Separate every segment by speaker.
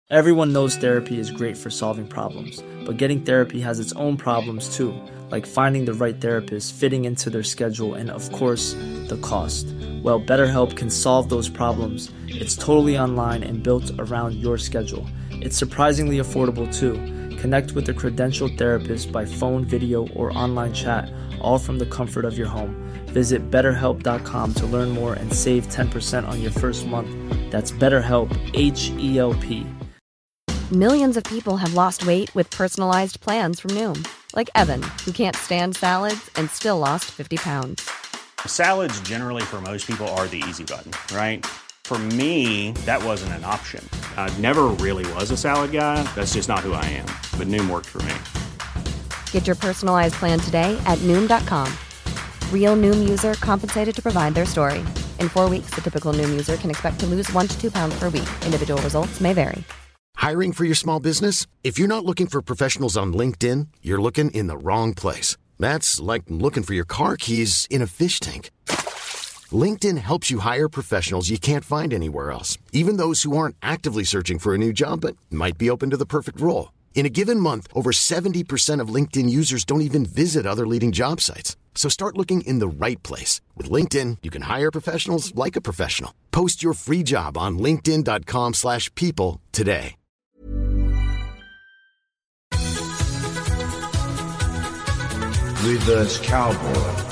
Speaker 1: Everyone knows therapy is great for solving problems, but getting therapy has its own problems too, like finding the right therapist, fitting into their schedule, and of course, the cost. Well, BetterHelp can solve those problems. It's totally online and built around your schedule. It's surprisingly affordable too. Connect with a credentialed therapist by phone, video, or online chat, all from the comfort of your home. Visit BetterHelp.com to learn more and save 10% on your first month. That's BetterHelp, H-E-L-P.
Speaker 2: Millions of people have lost weight with personalized plans from Noom. Like Evan, who can't stand salads and still lost 50 pounds.
Speaker 3: Salads generally for most people are the easy button, right? For me, that wasn't an option. I never really was a salad guy. That's just not who I am. But Noom worked for me.
Speaker 2: Get your personalized plan today at Noom.com. Real Noom user compensated to provide their story. In 4 weeks, the typical Noom user can expect to lose 1 to 2 pounds per week. Individual results may vary.
Speaker 4: Hiring for your small business? If you're not looking for professionals on LinkedIn, you're looking in the wrong place. That's like looking for your car keys in a fish tank. LinkedIn helps you hire professionals you can't find anywhere else, even those who aren't actively searching for a new job but might be open to the perfect role. In a given month, over 70% of LinkedIn users don't even visit other leading job sites. So start looking in the right place. With LinkedIn, you can hire professionals like a professional. Post your free job on linkedin.com/people today.
Speaker 5: Reverse Cowboy.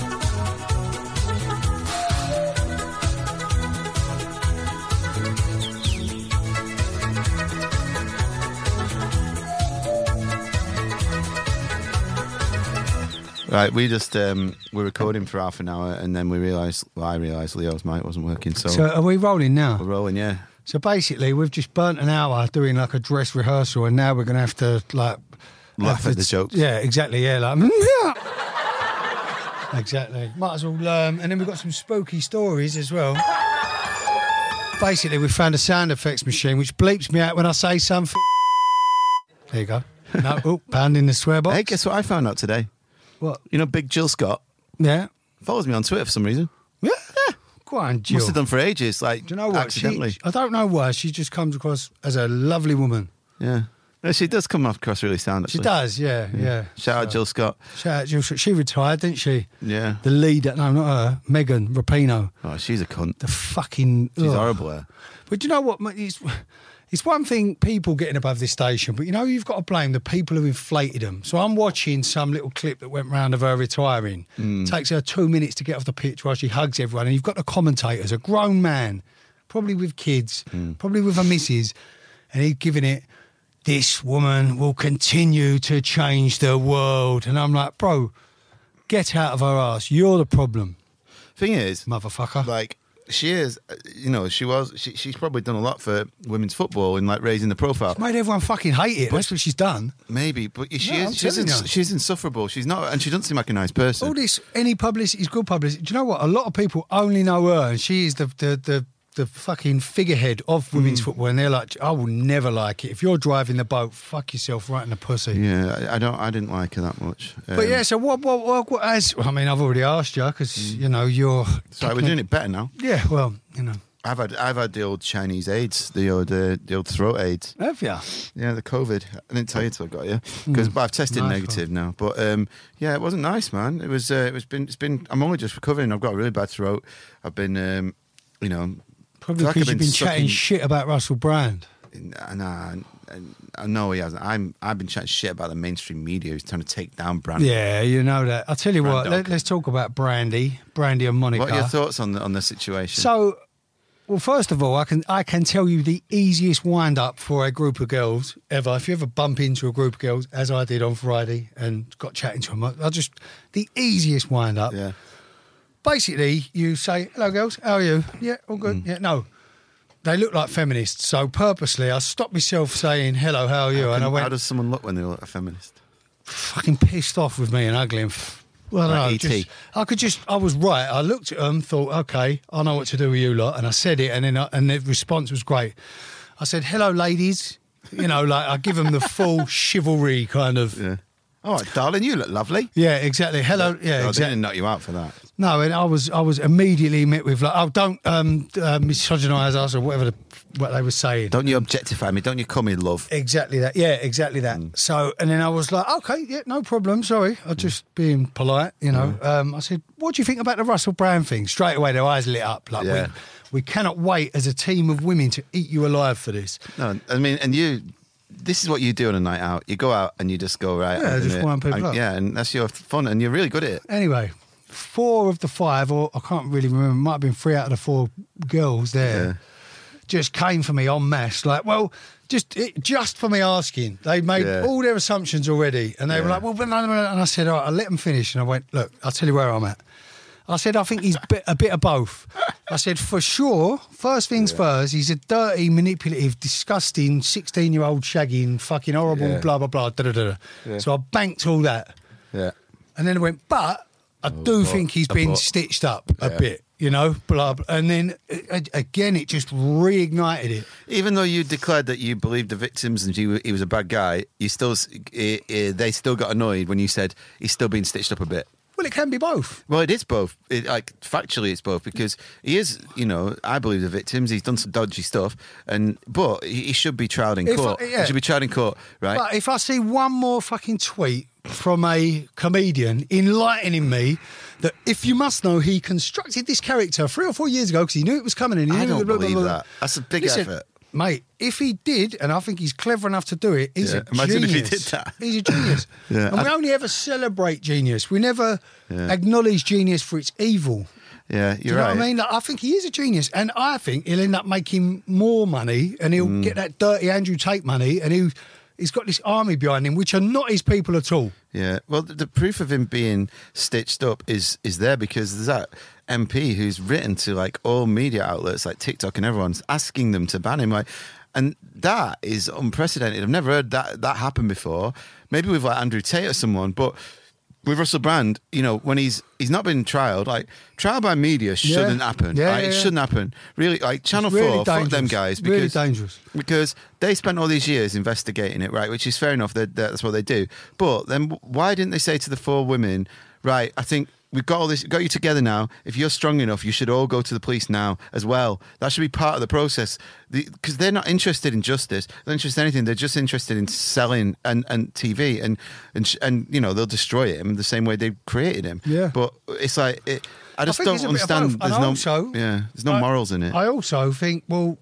Speaker 6: Right, we just we're recording for half an hour, and then I realised Leo's mic wasn't working.
Speaker 7: So are we rolling now?
Speaker 6: We're rolling, yeah.
Speaker 7: So basically, we've just burnt an hour doing like a dress rehearsal, and now we're going to have to like
Speaker 6: laugh at the jokes.
Speaker 7: Yeah, exactly. Yeah, like exactly. Might as well. And then we've got some spooky stories as well. Basically, we found a sound effects machine which bleeps me out when I say something. There you go. No, pounding the swear box.
Speaker 6: Hey, guess what I found out today?
Speaker 7: What?
Speaker 6: You know Big Jill Scott?
Speaker 7: Yeah.
Speaker 6: Follows me on Twitter for some reason.
Speaker 7: Yeah. Go on, Jill.
Speaker 6: Must have done for ages, like,
Speaker 7: do you know what?
Speaker 6: accidentally.
Speaker 7: I don't know why. She just comes across as a lovely woman.
Speaker 6: Yeah. No, she does come across really sound, actually.
Speaker 7: She does, yeah.
Speaker 6: Shout out Jill Scott.
Speaker 7: Shout out Jill Scott. She retired, didn't she?
Speaker 6: Yeah.
Speaker 7: The leader. No, not her. Megan Rapinoe.
Speaker 6: Oh, she's a cunt.
Speaker 7: The fucking...
Speaker 6: She's horrible, her.
Speaker 7: But do you know what? It's one thing people getting above this station, but you know you've got to blame the people who inflated them. So I'm watching some little clip that went round of her retiring. Takes her 2 minutes to get off the pitch while she hugs everyone. And you've got the commentators, a grown man, probably with kids, probably with a missus, and he's giving it, this woman will continue to change the world. And I'm like, bro, get out of her ass. You're the problem.
Speaker 6: Thing is,
Speaker 7: motherfucker.
Speaker 6: Like, she is, you know, she's probably done a lot for women's football in like raising the profile.
Speaker 7: She's made everyone fucking hate it. That's what she's done.
Speaker 6: Maybe, but she's insufferable. She's not, and she doesn't seem like a nice person.
Speaker 7: All this, any publicity is good publicity. Do you know what? A lot of people only know her, and she is the fucking figurehead of women's football, and they're like, I will never like it. If you're driving the boat, fuck yourself right in the pussy.
Speaker 6: Yeah, I didn't like her that much.
Speaker 7: But yeah, so what I mean, I've already asked you, because, you know, you're...
Speaker 6: Sorry, we're doing it better now.
Speaker 7: Yeah, well, you know.
Speaker 6: I've had the old Chinese AIDS, the old throat AIDS.
Speaker 7: Have you?
Speaker 6: Yeah, the COVID. I didn't tell you till I got you, but I've tested negative now. But yeah, it wasn't nice, man. It's been. I'm only just recovering. I've got a really bad throat. I've been, you know.
Speaker 7: Probably because you've been chatting shit about Russell Brand.
Speaker 6: Nah, no, he hasn't. I've been chatting shit about the mainstream media who's trying to take down Brand.
Speaker 7: Yeah, you know that. I'll tell you what, let's talk about Brandy and Monica.
Speaker 6: What are your thoughts on the situation?
Speaker 7: So, well, first of all, I can tell you the easiest wind-up for a group of girls ever. If you ever bump into a group of girls, as I did on Friday, and got chatting to them, the easiest wind-up.
Speaker 6: Yeah.
Speaker 7: Basically, you say, hello, girls, how are you? Yeah, all good. Yeah, no. They look like feminists, so purposely I stopped myself saying, hello, how are you? And I went...
Speaker 6: How does someone look when they look like a feminist?
Speaker 7: Fucking pissed off with me and ugly and... Well,
Speaker 6: like
Speaker 7: no, I was right. I looked at them, thought, okay, I know what to do with you lot, and I said it, and then and the response was great. I said, hello, ladies. You know, like, I give them the full chivalry kind of...
Speaker 6: Yeah. All right, darling, you look lovely.
Speaker 7: Yeah, exactly. Hello, yeah,
Speaker 6: no,
Speaker 7: exactly.
Speaker 6: I didn't knock you out for that.
Speaker 7: No, and I was immediately met with like, oh, don't misogynise us or whatever what they were saying.
Speaker 6: Don't you objectify me? Don't you call me love?
Speaker 7: Exactly that. Yeah, exactly that. So, and then I was like, okay, yeah, no problem. Sorry, I'm just being polite, you know. I said, what do you think about the Russell Brand thing? Straight away, their eyes lit up. Like, we cannot wait as a team of women to eat you alive for this.
Speaker 6: No, I mean, and you. This is what you do on a night out. You go out and you just go, right.
Speaker 7: Yeah, just wind people up.
Speaker 6: Yeah, and that's your fun, and you're really good at it.
Speaker 7: Anyway, 4 of the 5, or I can't really remember, it might have been 3 out of the 4 girls there, just came for me en masse. Like, well, just for me asking. They made all their assumptions already, and they were like, well, and I said, all right, I'll let them finish. And I went, look, I'll tell you where I'm at. I said, I think he's a bit of both. I said, for sure, first things first, he's a dirty, manipulative, disgusting 16-year-old shagging, fucking horrible, blah, blah, blah, da-da-da. Yeah. So I banked all that. Yeah. And then I went, but I do think he's been stitched up a bit, you know, blah, blah. And then, again, it just reignited it.
Speaker 6: Even though you declared that you believed the victims and he was a bad guy, you still they still got annoyed when you said he's still being stitched up a bit.
Speaker 7: Well, it can be both.
Speaker 6: Well, it is both. Factually, it's both because he is, you know, I believe the victims. He's done some dodgy stuff, but he should be tried in court. He should be tried in court, right?
Speaker 7: But if I see one more fucking tweet from a comedian enlightening me that, if you must know, he constructed this character 3 or 4 years ago because he knew it was coming in.
Speaker 6: I don't believe that. That's a big effort.
Speaker 7: Mate, if he did, and I think he's clever enough to do it, he's a genius.
Speaker 6: Imagine if he did that.
Speaker 7: He's a genius. And we only ever celebrate genius. We never acknowledge genius for its evil.
Speaker 6: Yeah, you're right.
Speaker 7: Do you know what I mean? Like, I think he is a genius, and I think he'll end up making more money, and he'll get that dirty Andrew Tate money, and he's got this army behind him, which are not his people at all.
Speaker 6: Yeah, well, the proof of him being stitched up is there because there's that MP who's written to like all media outlets like TikTok and everyone's asking them to ban him. Like, and that is unprecedented. I've never heard that happen before. Maybe with like Andrew Tate or someone, but with Russell Brand, you know, when he's not been trialed, like trial by media shouldn't happen. It shouldn't happen. Really, like Channel 4, fuck them guys. Because,
Speaker 7: really dangerous.
Speaker 6: Because they spent all these years investigating it, right? Which is fair enough. That's what they do. But then why didn't they say to the 4 women, right, I think we've got all this, got you together now. If you're strong enough, you should all go to the police now as well. That should be part of the process. Because they're not interested in justice. They're not interested in anything. They're just interested in selling and TV. And you know, they'll destroy him the same way they created him. Yeah. But it's like, I just don't understand. There's no morals in it.
Speaker 7: I also think, well,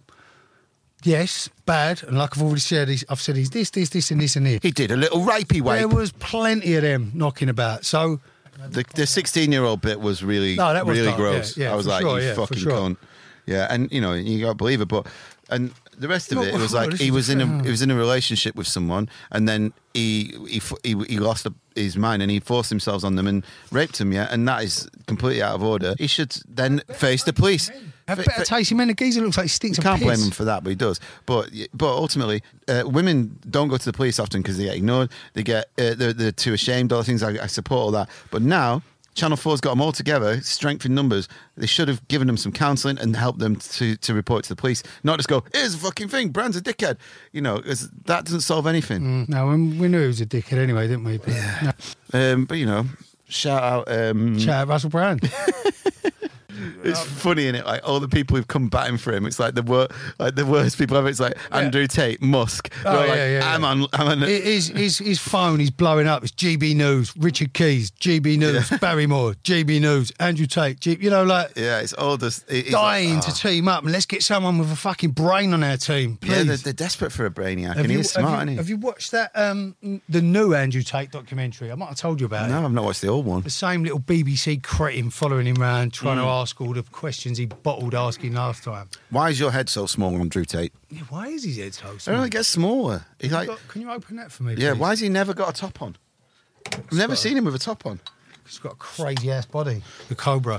Speaker 7: yes, bad. And like I've already said, I've said he's this, and this, and this.
Speaker 6: He did a little rapey wape.
Speaker 7: There was plenty of them knocking about. So
Speaker 6: the 16-year-old bit was really really gross. I was like, you fucking cunt. Yeah, and you know, you gotta believe it, but and the rest of it was like he was in a relationship with someone, and then he lost his mind and he forced himself on them and raped them. Yeah, and that is completely out of order. He should then face the police.
Speaker 7: Have better taste. He the geezer looks like he stinks of piss.
Speaker 6: Can't blame him for that, but he does. But ultimately, women don't go to the police often because they get ignored. They get they're too ashamed. All the things I support all that. But now Channel 4's got them all together, strength in numbers. They should have given them some counselling and helped them to report to the police, not just go, here's a fucking thing, Brand's a dickhead. You know, because that doesn't solve anything.
Speaker 7: No, we knew he was a dickhead anyway, didn't we? But,
Speaker 6: yeah. But you know, shout out
Speaker 7: Russell Brand.
Speaker 6: It's funny, isn't it? Like all the people who've come batting for him. It's like the worst people ever. It's like Andrew Tate, Musk. I'm on.
Speaker 7: His phone is blowing up. It's GB News, Richard Keys, GB News, Barrymore, GB News, Andrew Tate. You know, like
Speaker 6: it's all just
Speaker 7: dying to team up and let's get someone with a fucking brain on our team. Please.
Speaker 6: Yeah, they're desperate for a brainiac, and he's smart, isn't he?
Speaker 7: Have you watched that the new Andrew Tate documentary? I might have told you about it.
Speaker 6: No, I've not watched the old one.
Speaker 7: The same little BBC cretin following him around, trying to ask all the questions he bottled asking last time.
Speaker 6: Why is your head so small on Drew Tate?
Speaker 7: Yeah, why is his head so small?
Speaker 6: I don't know, it gets smaller. He's like,
Speaker 7: can you open that for me, please?
Speaker 6: Yeah, why has he never got a top on? I've never seen him with a top on.
Speaker 7: He's got a crazy-ass body. The Cobra.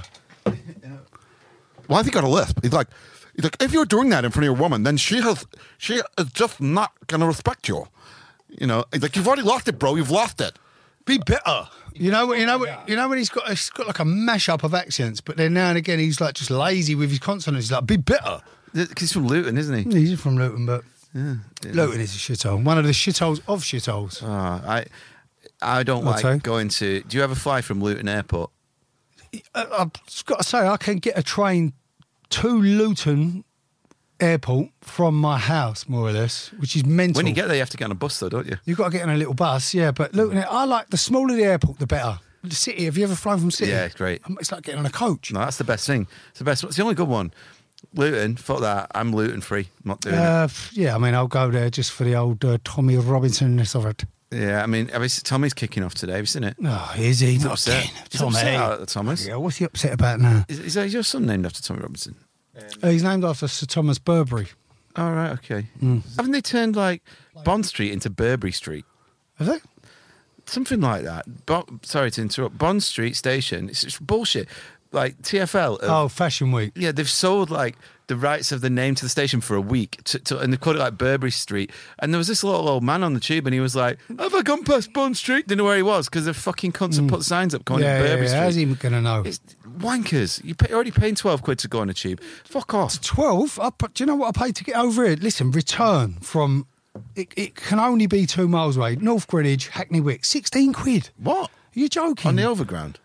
Speaker 6: Why has he got a lisp? He's like, if you're doing that in front of your woman, then she is just not going to respect you. You know, he's like, you've already lost it, bro. You've lost it. Be better.
Speaker 7: You know when he's got like a mashup of accents, but then now and again he's like just lazy with his consonants. He's like, be better.
Speaker 6: Because he's from Luton, isn't he?
Speaker 7: He's from Luton, but Luton is a shithole. One of the shitholes of shitholes.
Speaker 6: I don't like going to. Do you ever fly from Luton Airport?
Speaker 7: I've got to say, I can get a train to Luton Airport from my house, more or less, which is mental.
Speaker 6: When you get there, you have to get on a bus, though, don't you?
Speaker 7: You've got to get on a little bus, yeah. But Luton, I like the smaller the airport, the better. The city, have you ever flown from City?
Speaker 6: Yeah, it's great.
Speaker 7: It's like getting on a coach.
Speaker 6: No, that's the best thing. It's the best. It's the only good one. Luton, fuck that. I'm Luton free. I'm not doing it.
Speaker 7: Yeah, I mean, I'll go there just for the old Tommy Robinson-ness of it.
Speaker 6: Yeah, I mean, Tommy's kicking off today. Have you seen it?
Speaker 7: Oh, is he?
Speaker 6: He's
Speaker 7: Not
Speaker 6: upset.
Speaker 7: again.
Speaker 6: He's
Speaker 7: Tommy.
Speaker 6: upset out at Thomas.
Speaker 7: Yeah, what's he upset about now?
Speaker 6: Is that your son named after Tommy Robinson?
Speaker 7: He's named after Sir Thomas Burberry.
Speaker 6: Oh, right, okay. Haven't they turned, like, Bond Street into Burberry Street?
Speaker 7: Have they?
Speaker 6: Something like that. Sorry to interrupt. Bond Street Station, it's just bullshit. Like, TfL.
Speaker 7: Fashion week.
Speaker 6: Yeah, they've sold, like, the rights of the name to the station for a week, and they called it like Burberry Street. And there was this little old man on the tube, and he was like, "Have I gone past Bond Street?" Didn't know where he was because the fucking cunts have put signs up calling it Burberry Street.
Speaker 7: How's he going to know?
Speaker 6: It's wankers. You're already paying 12 quid to go on a tube. Fuck off.
Speaker 7: 12? Do you know what I paid to get over here? Listen, return from... It can only be 2 miles away. North Greenwich, Hackney Wick. 16 quid.
Speaker 6: What?
Speaker 7: Are you joking?
Speaker 6: On the overground?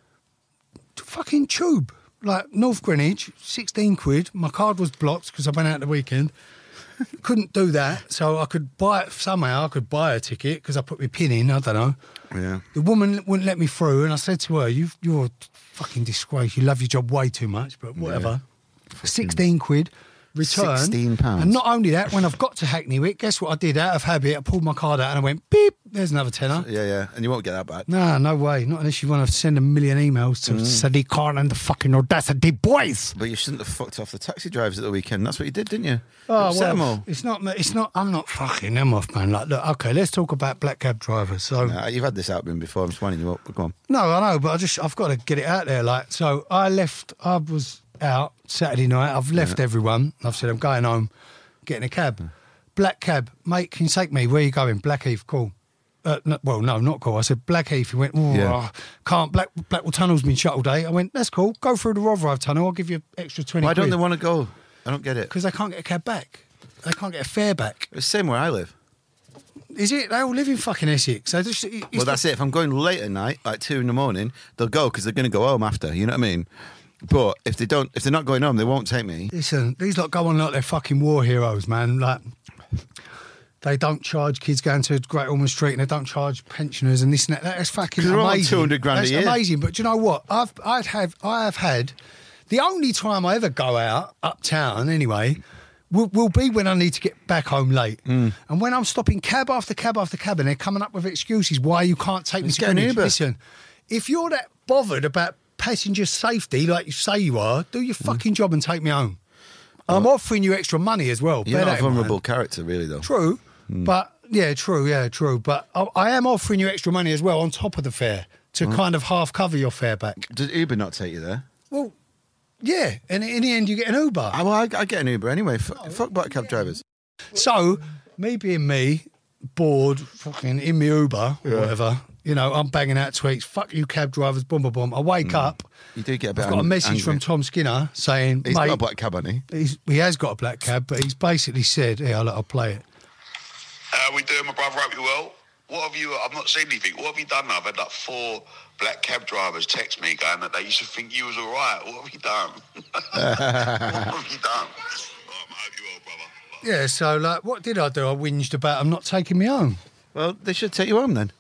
Speaker 7: Fucking tube. Like, North Greenwich, 16 quid. My card was blocked because I went out the weekend. Couldn't do that. So I could buy it somehow. I could buy a ticket because I put my pin in. I don't know.
Speaker 6: Yeah.
Speaker 7: The woman wouldn't let me through. And I said to her, you're a fucking disgrace. You love your job way too much, but whatever. Yeah. 16 quid. Return.
Speaker 6: £16.
Speaker 7: And not only that, when I've got to Hackney Wick, guess what I did out of habit? I pulled my card out and I went, beep, there's another tenner.
Speaker 6: Yeah. And you won't get that back.
Speaker 7: Nah, no way. Not unless you want to send a million emails to Sadiq Khan and the fucking Audacity boys.
Speaker 6: But you shouldn't have fucked off the taxi drivers at the weekend. That's what you did, didn't you?
Speaker 7: Oh,
Speaker 6: Upset them all.
Speaker 7: It's not, I'm not fucking them off, man. Like, look, okay, let's talk about black cab drivers. So,
Speaker 6: Nah, you've had this out with me before. I'm just winding you up. But go on.
Speaker 7: no, I know, but I've got to get it out there. Like, so I was out Saturday night. I've left everyone. I've said I'm going home, getting a cab. Black cab, mate, can you take me? Where are you going? Blackheath, cool. No, not cool. I said Blackheath. He went, can't. Blackwall Tunnel's been shut all day. I went, that's cool. Go through the Rotherhithe Tunnel. I'll give you extra 20
Speaker 6: Why
Speaker 7: quid.
Speaker 6: don't they want to go? I don't get it.
Speaker 7: Because they can't get a cab back. They can't get a fare back.
Speaker 6: It's the same where I live.
Speaker 7: Is it? They all live in fucking Essex. So
Speaker 6: Well, that's it. If I'm going late at night, like 2 a.m, they'll go because they're going to go home after. You know what I mean? But if they're not going home, they won't take me.
Speaker 7: Listen, these lot go on like they're fucking war heroes, man. Like, they don't charge kids going to Great Ormond Street, and they don't charge pensioners and this and that. That's fucking
Speaker 6: They're on
Speaker 7: amazing.
Speaker 6: 200 grand
Speaker 7: That's
Speaker 6: a year.
Speaker 7: amazing. But do you know what? I have had the only time I ever go out uptown anyway. Will be when I need to get back home late. And when I'm stopping cab after cab after cab and they're coming up with excuses why you can't take me to
Speaker 6: get an
Speaker 7: Greenwich.
Speaker 6: Uber.
Speaker 7: Listen, if you're that bothered about passenger safety like you say you are, do your fucking job and take me home. I'm offering you extra money as well.
Speaker 6: You're
Speaker 7: Bear
Speaker 6: not
Speaker 7: that
Speaker 6: a
Speaker 7: in mind.
Speaker 6: vulnerable character, really, though.
Speaker 7: True, but true. But I am offering you extra money as well on top of the fare to kind of half cover your fare back.
Speaker 6: Does Uber not take you there?
Speaker 7: Well, yeah, and in the end you get an Uber.
Speaker 6: I get an Uber anyway. Fuck black cab drivers.
Speaker 7: So, me being me, bored, fucking in my Uber or whatever, you know, I'm banging out tweets, fuck you cab drivers, boom, boom, boom. I wake up,
Speaker 6: You do get a bit
Speaker 7: I've got a message
Speaker 6: angry.
Speaker 7: from Tom Skinner saying,
Speaker 6: He's
Speaker 7: mate,
Speaker 6: got a black cab, hasn't he?
Speaker 7: he has got a black cab, but he's basically said, yeah, I'll play it.
Speaker 5: How we doing, my brother? Hope you well. What have you... I've not seen anything. What have you done now? I've had like 4 black cab drivers text me going that they used to think you was all right. What have you done? What have you done? I hope you well, brother.
Speaker 7: Yeah, so, like, what did I do? I whinged about them not taking me home.
Speaker 6: Well, they should take you home then.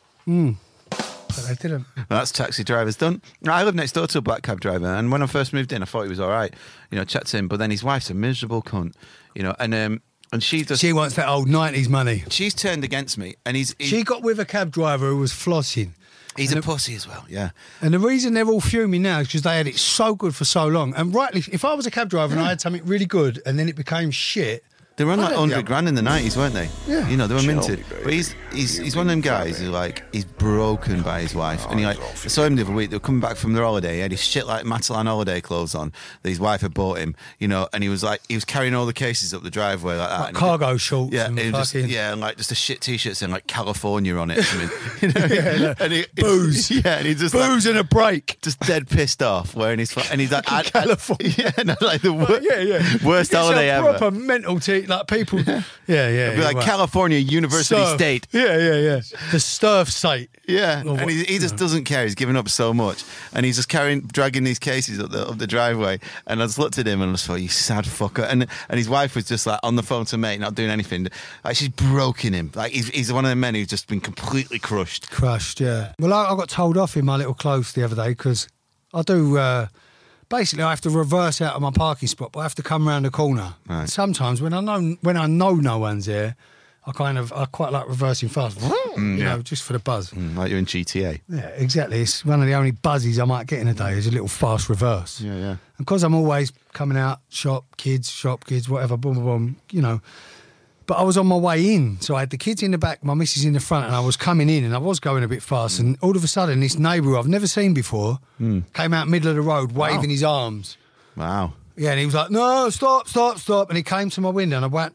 Speaker 7: But they didn't.
Speaker 6: Well, that's taxi drivers done. I live next door to a black cab driver, and when I first moved in, I thought he was all right. You know, chat to him, but then his wife's a miserable cunt. You know, and she does.
Speaker 7: She wants that old 90s money.
Speaker 6: She's turned against me, and
Speaker 7: She got with a cab driver who was flossing.
Speaker 6: he's a pussy as well. Yeah.
Speaker 7: And the reason they're all fuming now is because they had it so good for so long. And rightly, if I was a cab driver and I had something really good and then it became shit,
Speaker 6: They were on like
Speaker 7: I don't
Speaker 6: 100
Speaker 7: know.
Speaker 6: grand in the 90s, weren't they?
Speaker 7: Yeah.
Speaker 6: You know, they were minted. But he's one of them guys who, like, he's broken by his wife. And I saw him the other week. They were coming back from their holiday. He had his shit like Matalan holiday clothes on that his wife had bought him, you know, and he was carrying all the cases up the driveway like that.
Speaker 7: like
Speaker 6: And
Speaker 7: cargo shorts
Speaker 6: yeah,
Speaker 7: and
Speaker 6: and
Speaker 7: fucking...
Speaker 6: and like just a shit t-shirt saying like California on it. I mean, you know, and
Speaker 7: Booze.
Speaker 6: Yeah, and he just
Speaker 7: Booze and a break.
Speaker 6: just dead pissed off wearing his and he's like
Speaker 7: California.
Speaker 6: yeah, no, like the worst
Speaker 7: It's
Speaker 6: holiday
Speaker 7: a
Speaker 6: ever.
Speaker 7: proper mental like people. Yeah.
Speaker 6: It'd be like
Speaker 7: right.
Speaker 6: California University
Speaker 7: Surf.
Speaker 6: State.
Speaker 7: Yeah. The surf state.
Speaker 6: Yeah,
Speaker 7: Or
Speaker 6: and
Speaker 7: what-
Speaker 6: he just doesn't care. He's given up so much, and he's just dragging these cases up the driveway. And I just looked at him and I just thought, "You sad fucker." And his wife was just like on the phone to mate, not doing anything. Like she's broken him. Like he's one of the men who's just been completely crushed.
Speaker 7: Crushed, yeah. Well, I got told off in my little close the other day because I do. Basically, I have to reverse out of my parking spot, but I have to come round the corner.
Speaker 6: Right.
Speaker 7: Sometimes when I know no one's there, I quite like reversing fast. You know, just for the buzz.
Speaker 6: Like you're in GTA.
Speaker 7: Yeah, exactly. It's one of the only buzzies I might get in a day is a little fast reverse.
Speaker 6: Yeah.
Speaker 7: And because I'm always coming out, shop, kids, whatever, boom, boom, boom, you know. But I was on my way in, so I had the kids in the back, my missus in the front, and I was coming in, and I was going a bit fast. And all of a sudden, this neighbour who I've never seen before came out middle of the road, waving his arms.
Speaker 6: Wow.
Speaker 7: Yeah, and he was like, "No, stop!" And he came to my window, and I went,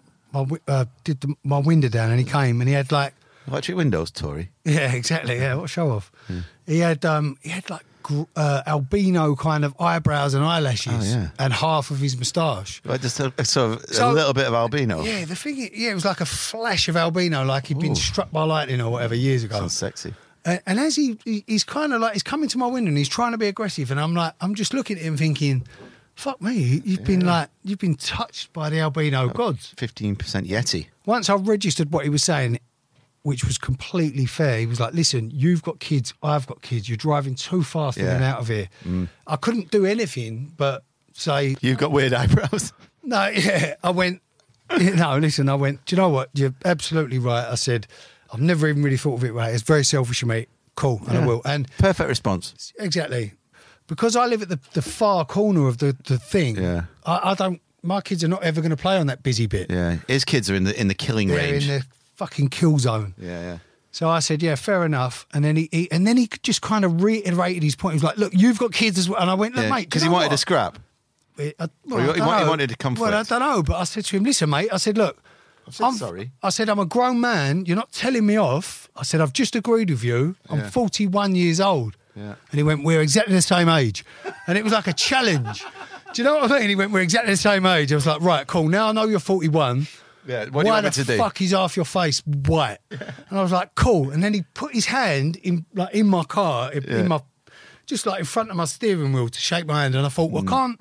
Speaker 7: my window down, and he came, and he had like,
Speaker 6: Electric windows, Tory.
Speaker 7: yeah, exactly, yeah, what a show off. He had like albino kind of eyebrows and eyelashes,
Speaker 6: Oh, yeah.
Speaker 7: and half of his moustache.
Speaker 6: Like just a
Speaker 7: So-
Speaker 6: little bit of albino.
Speaker 7: Yeah, the thing, it was like a flash of albino, like he'd been struck by lightning or whatever years ago.
Speaker 6: Sounds sexy.
Speaker 7: And as he's kind of like, he's coming to my window and he's trying to be aggressive, and I'm just looking at him thinking, fuck me, you've been touched by the albino gods.
Speaker 6: 15% Yeti.
Speaker 7: Once I registered what he was saying, which was completely fair, he was like, listen, you've got kids, I've got kids, you're driving too fast in and out of here. I couldn't do anything but say,
Speaker 6: You've got weird eyebrows.
Speaker 7: no, yeah. I went, no, listen, I went, do you know what? You're absolutely right. I said, I've never even really thought of it right. It's very selfish of me. Cool, and I will. And
Speaker 6: Perfect response.
Speaker 7: exactly. Because I live at the far corner of the thing,
Speaker 6: Yeah.
Speaker 7: I don't, my kids are not ever going to play on that busy bit.
Speaker 6: Yeah. His kids are in the killing
Speaker 7: They're
Speaker 6: range.
Speaker 7: in the fucking kill zone.
Speaker 6: Yeah.
Speaker 7: So I said, yeah, fair enough. And then he just kind of reiterated his point. He was like, look, you've got kids as well. And I went, look, mate,
Speaker 6: Because he wanted to scrap.
Speaker 7: he
Speaker 6: wanted to conflict.
Speaker 7: Well, I don't know, but I said to him, listen, mate, I said, look,
Speaker 6: sorry.
Speaker 7: I said, I'm a grown man. You're not telling me off. I said, I've just agreed with you. I'm 41 years old.
Speaker 6: Yeah.
Speaker 7: And he went, we're exactly the same age. And it was like a challenge. Do you know what I mean? He went, we're exactly the same age. I was like, right, cool. Now I know you're 41.
Speaker 6: Yeah. What do you want me to do?
Speaker 7: Why the fuck is half your face white? And I was like, cool. And then he put his hand in my car, in my, just like in front of my steering wheel to shake my hand. And I thought, well, can't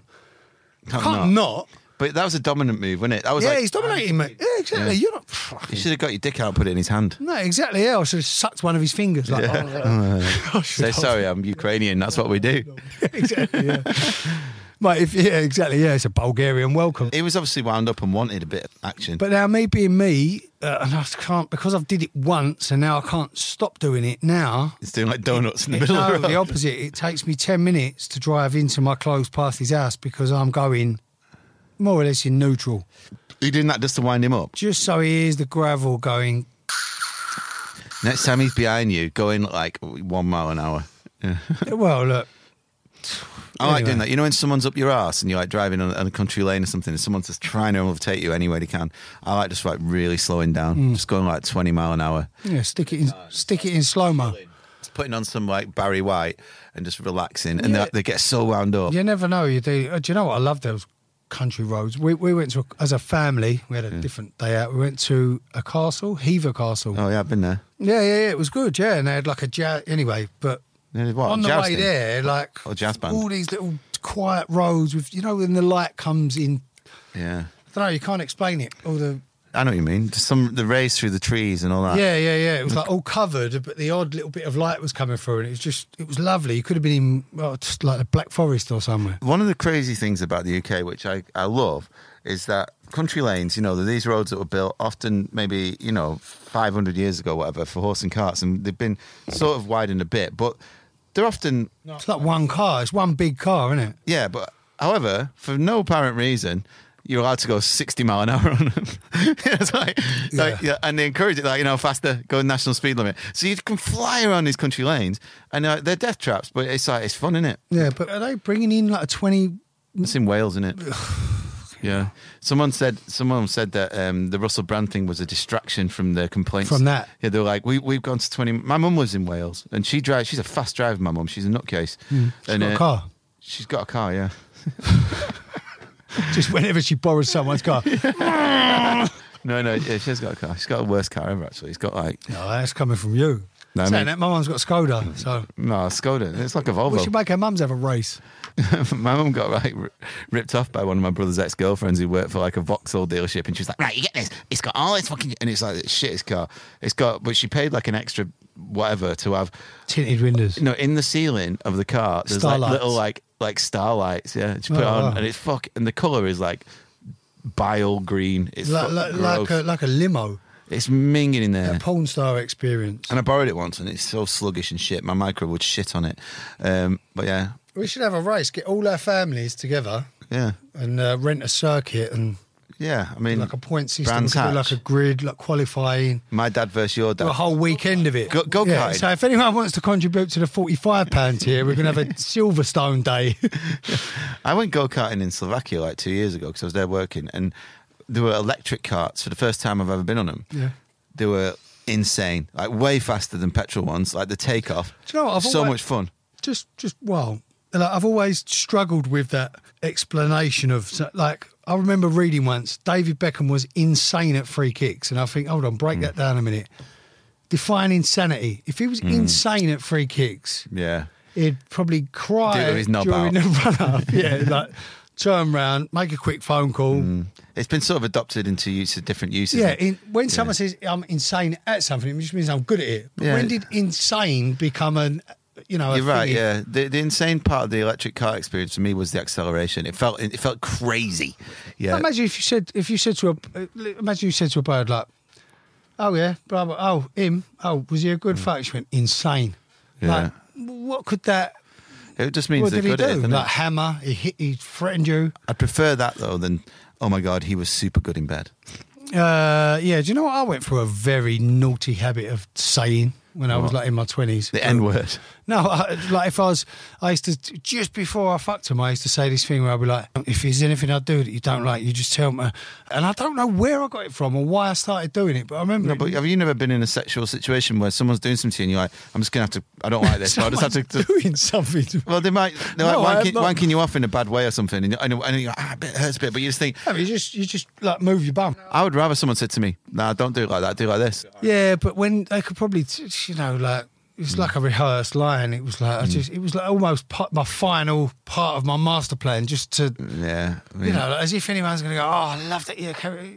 Speaker 7: not.
Speaker 6: But that was a dominant move, wasn't it? That was
Speaker 7: Yeah,
Speaker 6: like,
Speaker 7: he's dominating me. Yeah, exactly.
Speaker 6: Yeah.
Speaker 7: You're not.
Speaker 6: you should have got your dick out and put it in his hand.
Speaker 7: No, exactly. Yeah, I should have sucked one of his fingers. Like,
Speaker 6: Say, sorry, I'm Ukrainian. That's what we do.
Speaker 7: exactly. Yeah. Mate, exactly. Yeah, it's a Bulgarian welcome.
Speaker 6: He was obviously wound up and wanted a bit of action.
Speaker 7: But now, me being me, and I can't, because I've did it once and now I can't stop doing it now.
Speaker 6: He's doing like donuts in the middle of the road.
Speaker 7: The opposite. It takes me 10 minutes to drive into my close past his house because I'm going more or less in neutral.
Speaker 6: Are you doing that just to wind him up?
Speaker 7: Just so he hears the gravel going.
Speaker 6: Next time he's behind you, going like 1 mile an hour. Yeah.
Speaker 7: Well, look.
Speaker 6: I like
Speaker 7: Anyway.
Speaker 6: doing that. You know when someone's up your arse and you're like driving on a country lane or something and someone's just trying to overtake you any way they can. I like just like really slowing down, just going like 20 mile an hour.
Speaker 7: Yeah, stick it in slow-mo.
Speaker 6: Just putting on some like Barry White and just relaxing. And
Speaker 7: Yeah.
Speaker 6: they get so wound up.
Speaker 7: You never know. You do. Do you know what? I love those country roads. We went to, as a family, we had a different day out. We went to a castle, Hever Castle.
Speaker 6: Oh yeah, I've been there.
Speaker 7: Yeah. It was good, yeah. And they had like a jazz, anyway, but
Speaker 6: What,
Speaker 7: on the way
Speaker 6: jousting?
Speaker 7: there, like
Speaker 6: Or jazz band?
Speaker 7: all these little quiet roads with, you know, when the light comes in,
Speaker 6: Yeah.
Speaker 7: I don't know, you can't explain it. All the
Speaker 6: I know what you mean. Just the rays through the trees and all that.
Speaker 7: yeah. It was like all covered, but the odd little bit of light was coming through, and it was lovely. You could have been in just like the Black Forest or somewhere.
Speaker 6: One of the crazy things about the UK, which I love, is that country lanes, you know, they're these roads that were built often maybe, 500 years ago, whatever, for horse and carts, and they've been sort of widened a bit, but they're often,
Speaker 7: It's like one car. It's one big car, isn't it?
Speaker 6: yeah, but however, for no apparent reason, you're allowed to go 60 mile an hour on them. It's like, and they encourage it, like, faster, go national speed limit. So you can fly around these country lanes, and they're death traps, but it's like, it's fun, isn't it?
Speaker 7: Yeah, but are they bringing in like a 20?
Speaker 6: It's in Wales, isn't it? Yeah. Someone said that the Russell Brand thing was a distraction from the complaints.
Speaker 7: From that?
Speaker 6: Yeah, they were like, we've gone to 20. My mum was in Wales, and she's a fast driver, my mum. She's a nutcase.
Speaker 7: She's got a car.
Speaker 6: She's got a car, yeah.
Speaker 7: Just whenever she borrows someone's car.
Speaker 6: No, yeah, she has got a car. She's got the worst car ever, actually. It's got like...
Speaker 7: No, that's coming from you.
Speaker 6: No,
Speaker 7: Saying that, my mum's got a Skoda, so...
Speaker 6: No, Skoda. It's like a Volvo.
Speaker 7: We should make our mums have a race.
Speaker 6: My mum got like ripped off by one of my brother's ex-girlfriends who worked for like a Vauxhall dealership, and she was like, right, you get this, it's got all this fucking, and it's like, shit, this car, it's got, but she paid like an extra whatever to have
Speaker 7: tinted windows.
Speaker 6: No, in the ceiling of the car there's
Speaker 7: Starlights.
Speaker 6: like little like starlights, yeah, she put it on, and it's and the colour is like bile green. It's
Speaker 7: like a limo.
Speaker 6: It's minging in there.
Speaker 7: A porn star experience.
Speaker 6: And I borrowed it once, and it's so sluggish and shit. My micro would shit on it. But yeah.
Speaker 7: We should have a race. Get all our families together.
Speaker 6: Yeah.
Speaker 7: And rent a circuit and.
Speaker 6: Yeah, I mean,
Speaker 7: like a point system,
Speaker 6: Brands Hatch.
Speaker 7: like a grid, like qualifying.
Speaker 6: My dad versus your dad.
Speaker 7: A whole weekend of it.
Speaker 6: Go
Speaker 7: yeah,
Speaker 6: karting.
Speaker 7: so if anyone wants to contribute to the £45 here, we're going to have a Silverstone day.
Speaker 6: I went go-karting in Slovakia like 2 years ago because I was there working, and there were electric carts for the first time I've ever been on them.
Speaker 7: Yeah.
Speaker 6: They were insane, like way faster than petrol ones, like the takeoff.
Speaker 7: Do you know what?
Speaker 6: So much fun.
Speaker 7: I've always struggled with that explanation of, like, I remember reading once, David Beckham was insane at free kicks, and I think, hold on, break that down a minute. Define insanity. If he was insane at free kicks,
Speaker 6: yeah,
Speaker 7: he'd probably cry
Speaker 6: Do it with his knob
Speaker 7: during
Speaker 6: out.
Speaker 7: the run-up. Yeah, like, turn round, make a quick phone call.
Speaker 6: It's been sort of adopted into different uses.
Speaker 7: Yeah, when someone says I'm insane at something, it just means I'm good at it. But
Speaker 6: Yeah.
Speaker 7: when did insane become a
Speaker 6: You're right, yeah. The insane part of the electric car experience for me was the acceleration. It felt crazy. Yeah.
Speaker 7: Imagine if you said to a bird like, "Oh yeah, blah blah. Oh him. Oh, was he a good fuck?" She went insane.
Speaker 6: Yeah.
Speaker 7: Like, what could that?
Speaker 6: It just means
Speaker 7: What
Speaker 6: they're
Speaker 7: did he
Speaker 6: good at it.
Speaker 7: do?
Speaker 6: doesn't it?
Speaker 7: Like hammer. He threatened you.
Speaker 6: I'd prefer that though than, oh my God, he was super good in bed.
Speaker 7: Yeah. Do you know what? I went through a very naughty habit of saying when I was like in my 20s.
Speaker 6: The N word.
Speaker 7: No, like I used to, just before I fucked him, I used to say this thing where I'd be like, if there's anything I do that you don't like, you just tell me. And I don't know where I got it from or why I started doing it, but I remember.
Speaker 6: No, but have you never been in a sexual situation where someone's doing something to you and you're like, I'm just going to have to, I don't like this, but I just have to.
Speaker 7: doing something.
Speaker 6: Well, they're
Speaker 7: No,
Speaker 6: like
Speaker 7: I have not.
Speaker 6: wanking you off in a bad way or something, and you're like, it hurts a bit, but you just think,
Speaker 7: No, you just like move your bum.
Speaker 6: I would rather someone said to me, nah, don't do it like that, do it like this.
Speaker 7: Yeah, but when they could probably, like, it's like a rehearsed line. It was like, it was like almost my final part of my master plan, just to,
Speaker 6: Yeah. I mean,
Speaker 7: like, as if anyone's going to go, oh, I love that. Yeah,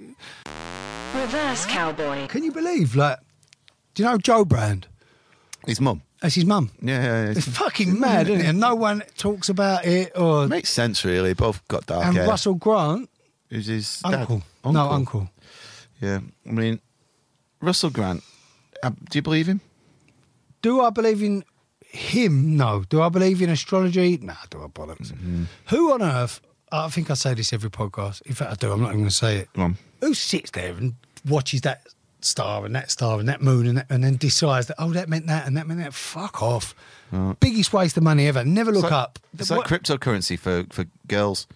Speaker 8: Reverse cowboy.
Speaker 7: can you believe, like, do you know Joe Brand?
Speaker 6: his mum.
Speaker 7: That's his mum.
Speaker 6: Yeah.
Speaker 7: It's fucking mad, isn't it? And no one talks about it. Or
Speaker 6: Makes sense, really. Both got dark
Speaker 7: and
Speaker 6: hair.
Speaker 7: Russell Grant,
Speaker 6: Who's his
Speaker 7: uncle.
Speaker 6: dad?
Speaker 7: No, uncle.
Speaker 6: Yeah. I mean, Russell Grant, do you believe him?
Speaker 7: Do I believe in him? No. Do I believe in astrology? Nah, do I bollocks? Who on earth, I think I say this every podcast. In fact, I do. I'm not even going to say it.
Speaker 6: Come on.
Speaker 7: Who sits there and watches that star and that moon and then decides that, oh, that meant that and that meant that? Fuck off. Biggest waste of money ever. Never look up.
Speaker 6: It's like cryptocurrency for girls.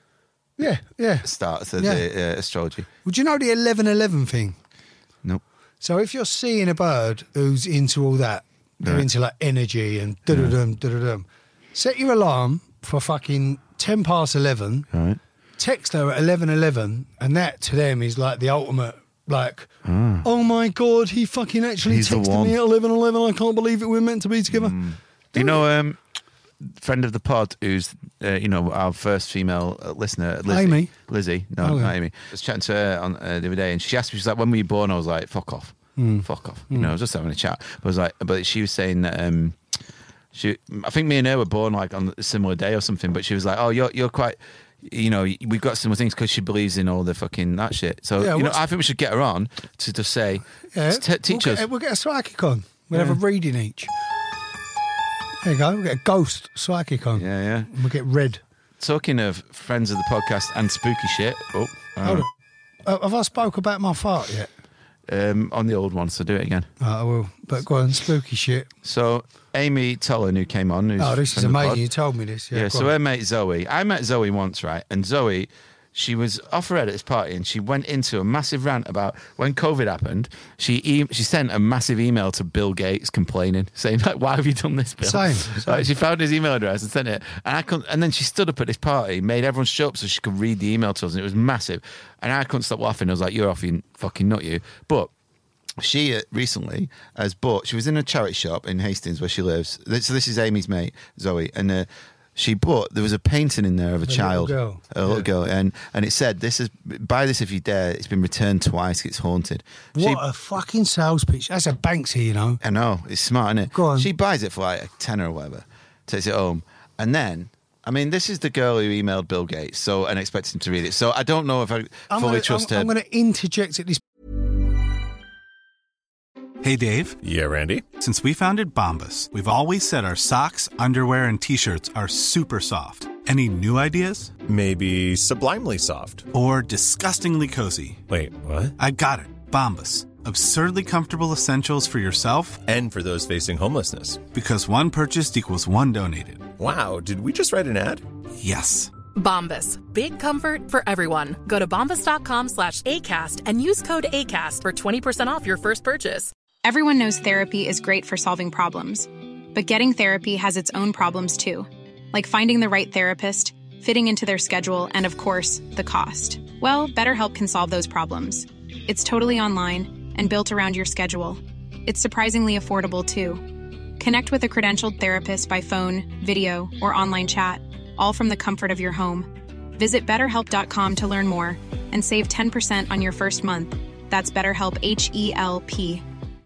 Speaker 7: Yeah.
Speaker 6: Start the astrology.
Speaker 7: Would you know the 1111 thing?
Speaker 6: Nope.
Speaker 7: So if you're seeing a bird who's into all that, they're
Speaker 6: Right.
Speaker 7: into like energy and da-da-dum, set your alarm for fucking 10 past 11,
Speaker 6: Right.
Speaker 7: text her at 11:11, and that to them is like the ultimate, like, oh my God, he fucking actually
Speaker 6: He's the
Speaker 7: texted
Speaker 6: one.
Speaker 7: me at 11:11, I can't believe it, we're meant to be together.
Speaker 6: Do you know, friend of the pod who's, our first female listener, Lizzie.
Speaker 7: Amy?
Speaker 6: Lizzie. No,
Speaker 7: Oh, yeah.
Speaker 6: not Amy. I was chatting to her on the other day, and she asked me, she's like, when were you born? I was like, fuck off. Fuck off. I was just having a chat. But she was saying that I think me and her were born like on a similar day or something, but she was like, oh, you're quite, we've got similar things because she believes in all the fucking that shit. So,
Speaker 7: Yeah,
Speaker 6: I think we should get her on to just say,
Speaker 7: Yeah,
Speaker 6: teach us.
Speaker 7: We'll get a psychic on. We'll have a reading each. There you go. We'll get a ghost psychic on.
Speaker 6: Yeah.
Speaker 7: And we'll get red.
Speaker 6: Talking of friends of the podcast and spooky shit.
Speaker 7: Hold on. Have I spoke about my fart yet?
Speaker 6: On the old one, so do it again.
Speaker 7: I will. But go on, spooky shit.
Speaker 6: So Amy Tolan, who came on, who's
Speaker 7: Oh, this is
Speaker 6: friend of the
Speaker 7: amazing.
Speaker 6: pod.
Speaker 7: You told me this. Yeah,
Speaker 6: Yeah,
Speaker 7: go
Speaker 6: so
Speaker 7: on.
Speaker 6: her mate Zoe. I met Zoe once, right? And Zoe, she was off her head at this party and she went into a massive rant about when COVID happened. She sent a massive email to Bill Gates complaining, saying, like, why have you done this, Bill?
Speaker 7: Same.
Speaker 6: Like, she found his email address and sent it. And then she stood up at this party, made everyone show up so she could read the email to us, and it was massive. And I couldn't stop laughing. I was like, you're off, you fucking nut you. But she recently she was in a charity shop in Hastings where she lives. So this is Amy's mate, Zoe, and there was a painting in there of a child, a little girl, and it said, buy this if you dare. It's been returned twice. It's haunted.
Speaker 7: What a fucking sales pitch. That's a Banksy, you know.
Speaker 6: I know. It's smart, isn't it?
Speaker 7: Go on.
Speaker 6: She buys it for like a tenner or whatever, takes it home, and then, I mean, this is the girl who emailed Bill Gates and expected him to read it. So I don't know if I fully trust her.
Speaker 7: I'm going to interject at this.
Speaker 8: Hey, Dave.
Speaker 9: Yeah, Randy.
Speaker 8: Since we founded Bombas, we've always said our socks, underwear, and T-shirts are super soft. Any new ideas?
Speaker 9: Maybe sublimely soft.
Speaker 8: Or disgustingly cozy.
Speaker 9: Wait, what?
Speaker 8: I got it. Bombas. Absurdly comfortable essentials for yourself
Speaker 9: and for those facing homelessness.
Speaker 8: Because one purchased equals one donated.
Speaker 9: Wow, did we just write an ad?
Speaker 8: Yes.
Speaker 10: Bombas. Big comfort for everyone. Go to bombas.com/ACAST and use code ACAST for 20% off your first purchase.
Speaker 11: Everyone knows therapy is great for solving problems. But getting therapy has its own problems too. Like finding the right therapist, fitting into their schedule, and of course, the cost. Well, BetterHelp can solve those problems. It's totally online and built around your schedule. It's surprisingly affordable too. Connect with a credentialed therapist by phone, video, or online chat, all from the comfort of your home. Visit BetterHelp.com to learn more and save 10% on your first month. That's BetterHelp, H-E-L-P.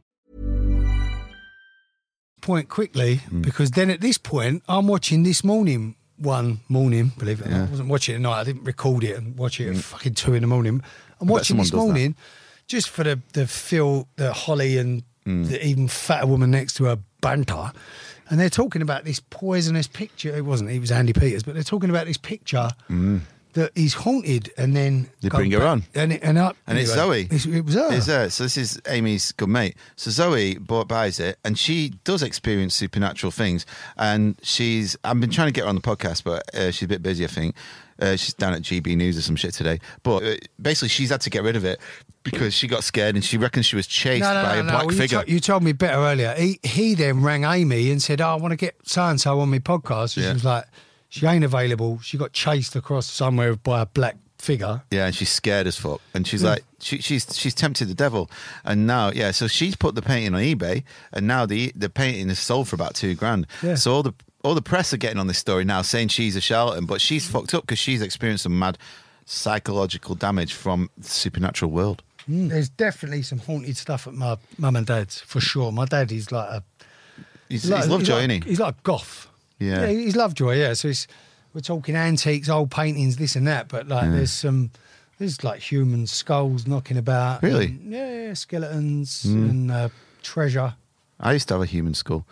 Speaker 7: Point quickly, because then at this point, I'm watching this morning, one morning, believe it or not. I wasn't watching it at night. I didn't record it and watch it at fucking 2 a.m. I'm watching this morning just for the feel that Holly and the even fatter woman next to her banter. And they're talking about this poisonous picture. It wasn't, it was Andy Peters, but they're talking about this picture that he's haunted, and then
Speaker 6: they bring her on.
Speaker 7: And
Speaker 6: it's Zoe.
Speaker 7: It was her.
Speaker 6: It's her. So this is Amy's good mate. So Zoe buys it, and she does experience supernatural things. And I've been trying to get her on the podcast, but she's a bit busy, I think. She's down at GB News or some shit today. But basically, she's had to get rid of it because she got scared and she reckons she was chased by a black figure.
Speaker 7: You told me better earlier. He then rang Amy and said, I want to get so-and-so on my podcast. And she was like, she ain't available. She got chased across somewhere by a black figure.
Speaker 6: Yeah, and she's scared as fuck. And she's like, she's tempted the devil. And now, so she's put the painting on eBay, and now the painting is sold for about $2,000. Yeah. So all the press are getting on this story now, saying she's a charlatan, but she's fucked up because she's experienced some mad psychological damage from the supernatural world.
Speaker 7: There's definitely some haunted stuff at my mum and dad's, for sure. My dad is like
Speaker 6: he's Lovejoy, isn't he?
Speaker 7: He's like a goth.
Speaker 6: Yeah,
Speaker 7: he's Lovejoy, yeah. So we're talking antiques, old paintings, this and that, but like there's like human skulls knocking about.
Speaker 6: Really?
Speaker 7: And, skeletons and treasure. I
Speaker 6: used to have a human skull.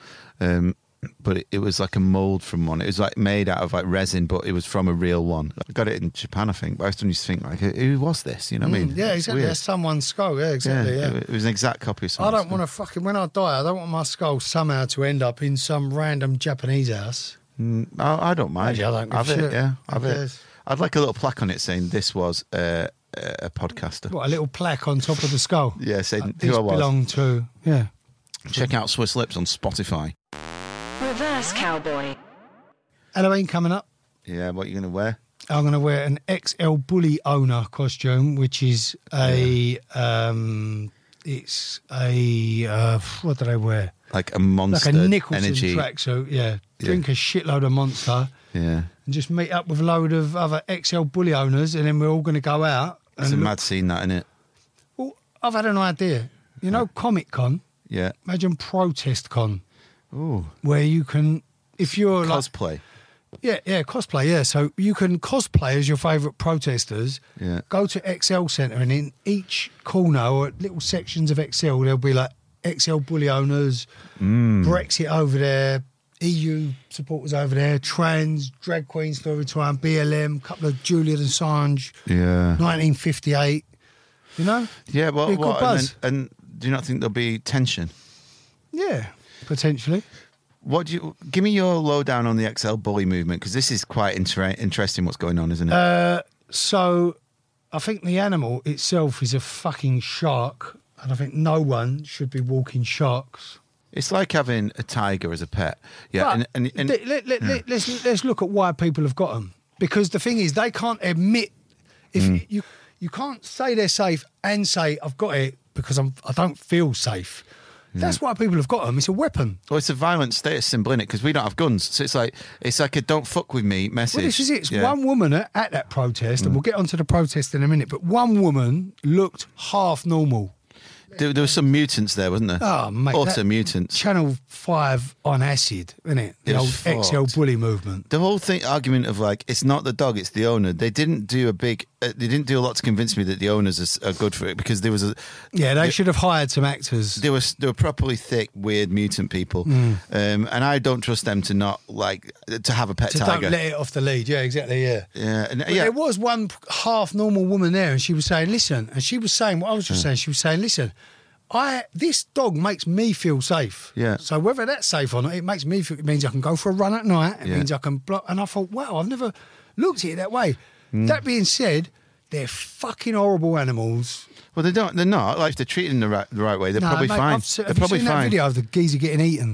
Speaker 6: But it was like a mould from one. It was like made out of like resin, but it was from a real one. I got it in Japan, I think. But I used to think, like, who was this? You know what I mean?
Speaker 7: Yeah, exactly. That's someone's skull. Yeah, exactly. Yeah.
Speaker 6: It was an exact copy of something.
Speaker 7: I don't want to when I die, I don't want my skull somehow to end up in some random Japanese house.
Speaker 6: I don't mind.
Speaker 7: Actually, I don't give a shit.
Speaker 6: Have it. I'd like a little plaque on it saying this was a podcaster.
Speaker 7: What, a little plaque on top of the skull?
Speaker 6: Yeah, saying
Speaker 7: who
Speaker 6: I was.
Speaker 7: Belonged to, yeah.
Speaker 6: Check out Swiss Lips on Spotify.
Speaker 10: Reverse Cowboy.
Speaker 7: Halloween coming up.
Speaker 6: Yeah, what are you going to wear?
Speaker 7: I'm going to wear an XL Bully owner costume, which is it's a, what did I wear?
Speaker 6: Like a Monster
Speaker 7: like a Nicholson
Speaker 6: energy
Speaker 7: tracksuit, yeah. Drink a shitload of Monster.
Speaker 6: Yeah.
Speaker 7: And just meet up with a load of other XL Bully owners, and then we're all going to go out.
Speaker 6: It's a mad scene, that, isn't it?
Speaker 7: Well, I've had an idea. You know Comic Con?
Speaker 6: Yeah.
Speaker 7: Imagine Protest Con.
Speaker 6: Ooh.
Speaker 7: Where you can, if you're
Speaker 6: cosplay.
Speaker 7: Cosplay, yeah. So you can cosplay as your favourite protesters.
Speaker 6: Yeah.
Speaker 7: Go to XL Centre, and in each corner or little sections of XL, there'll be like XL Bully owners, Brexit over there, EU supporters over there, trans, drag queen story time, BLM, couple of Julian Assange, 1958. You know?
Speaker 6: Yeah, well,
Speaker 7: buzz.
Speaker 6: And do you not think there'll be tension?
Speaker 7: Yeah, potentially.
Speaker 6: Give me your lowdown on the XL Bully movement, because this is quite interesting what's going on, isn't it?
Speaker 7: So I think the animal itself is a fucking shark, and I think no one should be walking sharks.
Speaker 6: It's like having a tiger as a pet. Yeah,
Speaker 7: but let's look at why people have got them. Because the thing is, they can't admit if you can't say they're safe and say I've got it because I don't feel safe. That's why people have got them. It's a weapon.
Speaker 6: Well, it's a violent status symbol, innit? Because we don't have guns, so it's like a "don't fuck with me" message.
Speaker 7: Well, this is it. It's one woman at that protest, and we'll get onto the protest in a minute. But one woman looked half normal.
Speaker 6: There were some mutants there, wasn't there?
Speaker 7: Oh, mate.
Speaker 6: Auto mutants.
Speaker 7: Channel 5 on acid, isn't it? The old XL bully movement.
Speaker 6: The whole argument of like, it's not the dog, it's the owner. They didn't do a lot to convince me that the owners are good for it, because there was
Speaker 7: they should have hired some actors.
Speaker 6: They were properly thick, weird mutant people. And I don't trust them to not to have a pet tiger.
Speaker 7: Don't let it off the lead. Yeah, exactly. Yeah.
Speaker 6: Yeah.
Speaker 7: There was one half normal woman there, and she was saying, listen, and she was saying what I was just saying. She was saying, listen, this dog makes me feel safe.
Speaker 6: Yeah.
Speaker 7: So whether that's safe or not, it makes me feel. It means I can go for a run at night. It means I can block. And I thought, wow, I've never looked at it that way. That being said, they're fucking horrible animals.
Speaker 6: Well, they don't. They're not. Like, if they're treated in the right way, they're probably fine.
Speaker 7: Have you seen that video of the geezer getting eaten?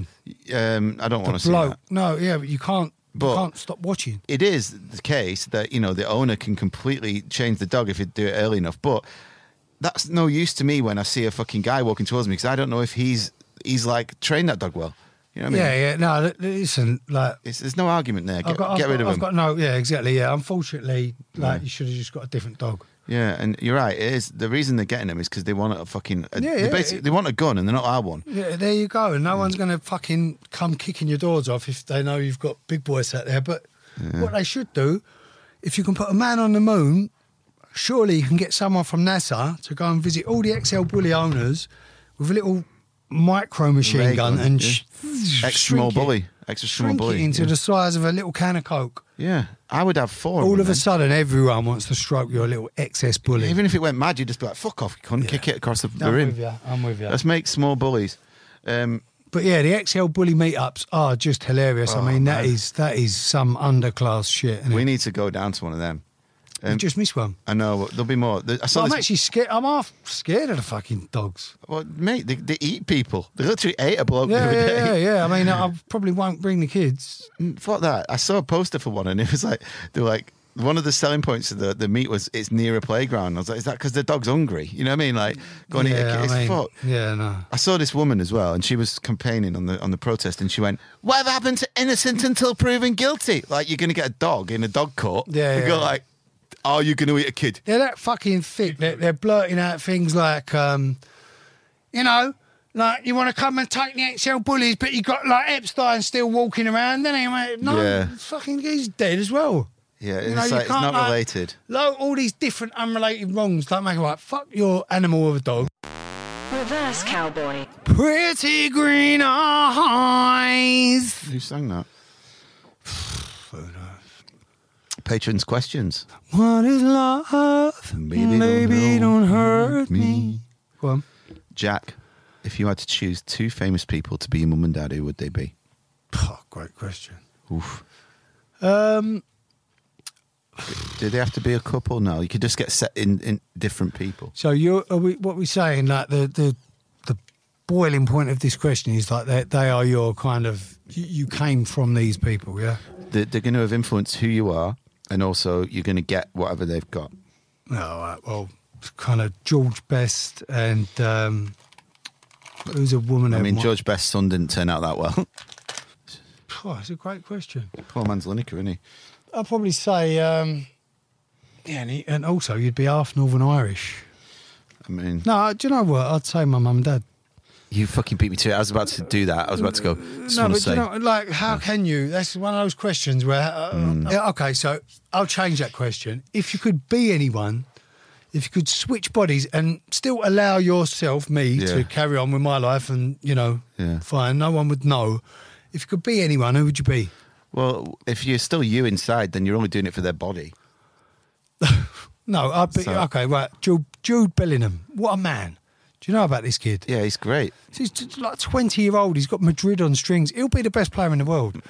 Speaker 6: I don't want to see that.
Speaker 7: No, yeah, but you can't. You can't stop watching.
Speaker 6: It is the case that the owner can completely change the dog if you do it early enough, but. That's no use to me when I see a fucking guy walking towards me, because I don't know if he's like trained that dog well. You know what I mean?
Speaker 7: Yeah. No, listen,
Speaker 6: there's no argument there. Get rid of him.
Speaker 7: Yeah, exactly. Yeah, unfortunately, you should have just got a different dog.
Speaker 6: Yeah, and you're right. It is the reason they're getting them is because they want a fucking. They want a gun, and they're not our one.
Speaker 7: Yeah, there you go. And no one's going to fucking come kicking your doors off if they know you've got big boys out there. But what they should do, if you can put a man on the moon. Surely you can get someone from NASA to go and visit all the XL bully owners with a little micro machine gun and
Speaker 6: extra small bully
Speaker 7: it into the size of a little can of Coke.
Speaker 6: Yeah, I would have 4.
Speaker 7: All of a sudden, everyone wants to stroke your little excess bully.
Speaker 6: Even if it went mad, you'd just be like, "Fuck off! You couldn't kick it across the room."
Speaker 7: I'm with you.
Speaker 6: Let's make small bullies.
Speaker 7: But yeah, the XL bully meetups are just hilarious. I mean, that is some underclass shit.
Speaker 6: We need to go down to one of them.
Speaker 7: You just missed one.
Speaker 6: I know. There'll be more.
Speaker 7: I'm actually scared. I'm half scared of the fucking dogs.
Speaker 6: Well, mate, they eat people. They literally ate a bloke the other day.
Speaker 7: Yeah. I mean, I probably won't bring the kids.
Speaker 6: Fuck that. I saw a poster for one, and it was like, they were like, one of the selling points of the meat was it's near a playground. I was like, is that because the dog's hungry? You know what I mean? Like, go and eat a kid. Fuck.
Speaker 7: Yeah, no.
Speaker 6: I saw this woman as well, and she was campaigning on the protest, and she went, "Whatever happened to innocent until proven guilty?" Like, you're going to get a dog in a dog court.
Speaker 7: Yeah.
Speaker 6: You go like, "Are you going to eat a kid?"
Speaker 7: They're that fucking thick. They're blurting out things like, like, you want to come and take the XL bullies, but you got like Epstein still walking around, then he mate. No, fucking he's dead as well.
Speaker 6: Yeah, it's not related.
Speaker 7: All these different unrelated wrongs don't make it right. Fuck your animal or a dog.
Speaker 12: Reverse cowboy.
Speaker 7: Pretty green eyes.
Speaker 6: Who sang that? Patrons' questions.
Speaker 7: What is love? Baby, don't hurt me. Go on.
Speaker 6: Jack, if you had to choose 2 famous people to be your mum and dad, who would they be?
Speaker 7: Oh, great question.
Speaker 6: Oof. Do they have to be a couple? No, you could just get set in different people.
Speaker 7: So what we're saying, like the boiling point of this question is like they are your kind of, you came from these people, yeah?
Speaker 6: They're going to have influenced who you are, and also you're going to get whatever they've got.
Speaker 7: Oh, right, well, it's kind of George Best and who's a woman?
Speaker 6: I mean, George Best's son didn't turn out that well.
Speaker 7: Oh, it's a great question.
Speaker 6: Poor man's Lineker, isn't he?
Speaker 7: I'd probably say, and also you'd be half Northern Irish.
Speaker 6: I mean...
Speaker 7: No, do you know what? I'd say my mum and dad.
Speaker 6: You fucking beat me to it. I was about to do that. I was about to go...
Speaker 7: No, but you know, like, how can you? That's one of those questions where... okay, so I'll change that question. If you could be anyone, if you could switch bodies and still allow yourself, me, to carry on with my life and, fine, no one would know. If you could be anyone, who would you be?
Speaker 6: Well, if you're still you inside, then you're only doing it for their body.
Speaker 7: No, I'd be... Okay, right. Jude Bellingham. What a man. Do you know about this kid?
Speaker 6: Yeah, he's great.
Speaker 7: He's like 20-year-old. He's got Madrid on strings. He'll be the best player in the world.
Speaker 6: Yeah.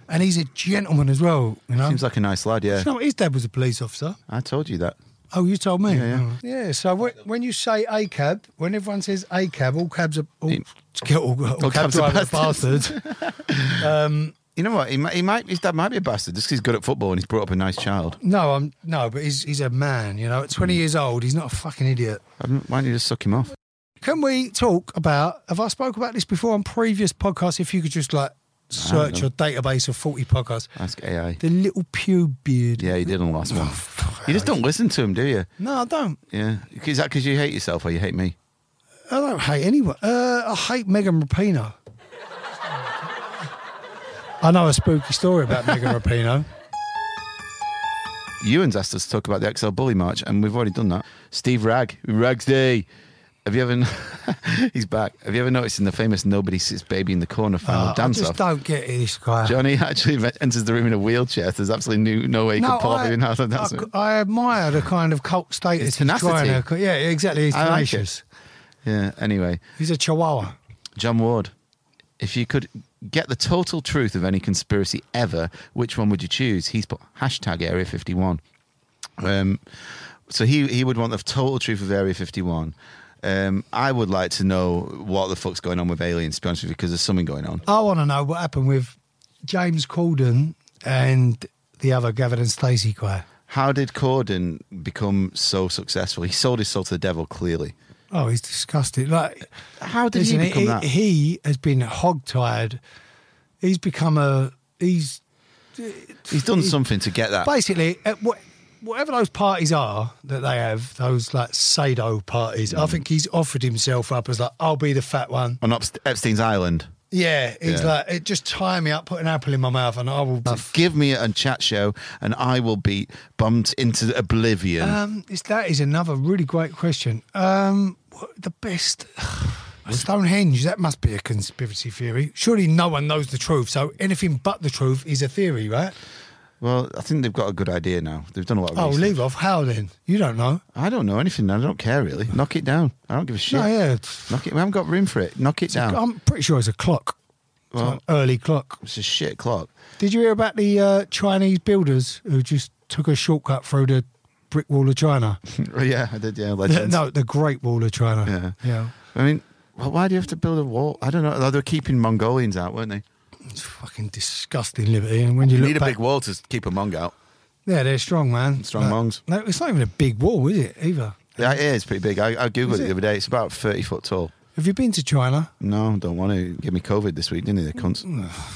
Speaker 7: And he's a gentleman as well, you know.
Speaker 6: Seems like a nice lad, yeah.
Speaker 7: You know, his dad was a police officer.
Speaker 6: I told you that.
Speaker 7: Oh, you told me?
Speaker 6: Yeah.
Speaker 7: Yeah, so when you say ACAB, when everyone says ACAB, all cabs are... All cab
Speaker 6: cabs are
Speaker 7: drivers are bastards.
Speaker 6: You know what? His dad might be a bastard just because he's good at football and he's brought up a nice child.
Speaker 7: No, but he's a man, you know. At 20 years old, he's not a fucking idiot.
Speaker 6: Why don't you just suck him off?
Speaker 7: Can we talk about... Have I spoke about this before on previous podcasts? If you could just, like, search your database of 40 podcasts.
Speaker 6: Ask AI.
Speaker 7: The little pube beard.
Speaker 6: Yeah, you did on the last one. You just don't listen to him, do you?
Speaker 7: No, I don't.
Speaker 6: Yeah. Is that because you hate yourself or you hate me?
Speaker 7: I don't hate anyone. I hate Megan Rapinoe. I know a spooky story about Megan Rapinoe.
Speaker 6: Ewan's asked us to talk about the XL Bully March, and we've already done that. Steve Rags Day. Have you ever... He's back. Have you ever noticed in the famous Nobody Sits Baby in the Corner final dance-off?
Speaker 7: I just don't get this guy.
Speaker 6: Johnny actually enters the room in a wheelchair. There's absolutely no way he could pull off even how to dance.
Speaker 7: I admire the kind of cult status.
Speaker 6: His tenacity.
Speaker 7: Yeah, exactly. He's tenacious.
Speaker 6: Yeah, anyway.
Speaker 7: He's a chihuahua.
Speaker 6: John Ward, if you could get the total truth of any conspiracy ever, which one would you choose? He's put hashtag Area 51. So he would want the total truth of Area 51. I would like to know what the fuck's going on with aliens, to be honest with you, because there's something going on.
Speaker 7: I want to know what happened with James Corden and the other Gavin and Stacey guy.
Speaker 6: How did Corden become so successful? He sold his soul to the devil, clearly.
Speaker 7: Oh, he's disgusting. Like,
Speaker 6: how did he become that?
Speaker 7: He has been hog-tied. He's become He's
Speaker 6: done something to get that.
Speaker 7: Basically, whatever those parties are that they have, those like Sado parties, I think he's offered himself up as like, I'll be the fat one.
Speaker 6: On Epstein's Island.
Speaker 7: Yeah, he's like, just tie me up, put an apple in my mouth, and I will...
Speaker 6: give me a chat show, and I will be bumped into oblivion.
Speaker 7: That is another really great question. The best... Stonehenge, that must be a conspiracy theory. Surely no one knows the truth, so anything but the truth is a theory, right?
Speaker 6: Well, I think they've got a good idea now. They've done a lot of research.
Speaker 7: Leave off. How then? You don't know.
Speaker 6: I don't know anything. I don't care, really. Knock it down. I don't give a shit.
Speaker 7: No, yeah.
Speaker 6: Knock it. We haven't got room for it. Knock it down.
Speaker 7: I'm pretty sure it's a clock. Well, it's an early clock.
Speaker 6: It's a shit clock.
Speaker 7: Did you hear about the Chinese builders who just took a shortcut through the brick wall of China?
Speaker 6: Yeah, I did, yeah. Legends.
Speaker 7: No, the Great Wall of China. Yeah.
Speaker 6: I mean, why do you have to build a wall? I don't know. They were keeping Mongolians out, weren't they?
Speaker 7: It's fucking disgusting, Liberty. And when you
Speaker 6: need a big wall to keep a Mong out.
Speaker 7: Yeah, they're strong, man.
Speaker 6: Strong Mongs.
Speaker 7: No, it's not even a big wall, is it, either?
Speaker 6: Yeah, it is pretty big. I Googled it the other day. It's about 30 foot tall.
Speaker 7: Have you been to China?
Speaker 6: No, don't want to. Give me COVID this week, didn't they, the cunts?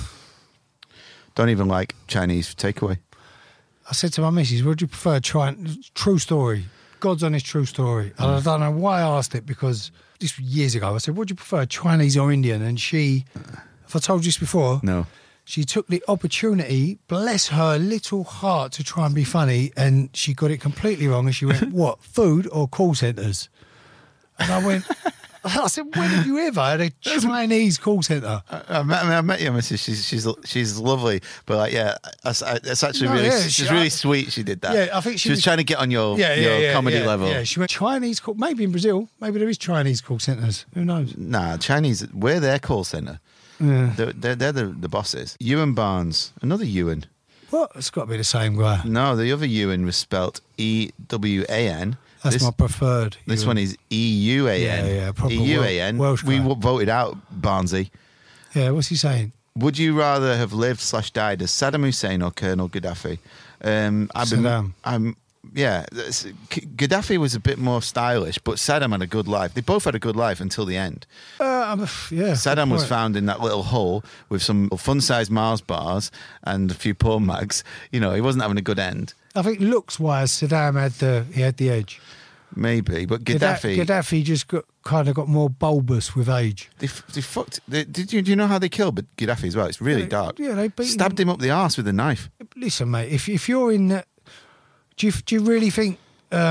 Speaker 6: Don't even like Chinese takeaway.
Speaker 7: I said to my missus, would you prefer true story? God's honest true story. And I don't know why I asked it, because this was years ago. I said, would you prefer Chinese or Indian? And she, if I told you this before...
Speaker 6: No.
Speaker 7: She took the opportunity, bless her little heart, to try and be funny, and she got it completely wrong. And she went, what, food or call centres? And I went, I said, when have you ever had a Chinese call centre?
Speaker 6: I met your missus. She's lovely, but like, yeah, it's actually she's really sweet. She did that.
Speaker 7: Yeah, I think
Speaker 6: she was trying to get on your comedy level.
Speaker 7: Yeah, she went Chinese call. Maybe in Brazil, maybe there is Chinese call centres. Who knows?
Speaker 6: Nah, Chinese. We're their call centre.
Speaker 7: Yeah.
Speaker 6: They're the bosses. Ewan Barnes, another Ewan.
Speaker 7: What? It's got to be the same guy.
Speaker 6: No, the other Ewan was spelt E-W-A-N.
Speaker 7: That's my preferred.
Speaker 6: This one is E-U-A-N.
Speaker 7: Yeah, proper
Speaker 6: E-U-A-N.
Speaker 7: Welsh guy.
Speaker 6: We voted out Barnesy.
Speaker 7: Yeah, what's he saying?
Speaker 6: Would you rather have lived/died as Saddam Hussein or Colonel Gaddafi?
Speaker 7: Saddam.
Speaker 6: Gaddafi was a bit more stylish, but Saddam had a good life. They both had a good life until the end. Saddam was found in that little hole with some fun-sized Mars bars and a few porn mags. You know, he wasn't having a good end.
Speaker 7: I think looks-wise, Saddam had the edge.
Speaker 6: Maybe, but
Speaker 7: Gaddafi just got more bulbous with age.
Speaker 6: They fucked. Do you know how they killed Gaddafi as well? It's really dark.
Speaker 7: Yeah, they
Speaker 6: stabbed him up the arse with a knife.
Speaker 7: Listen, mate, if you're in that, do you really think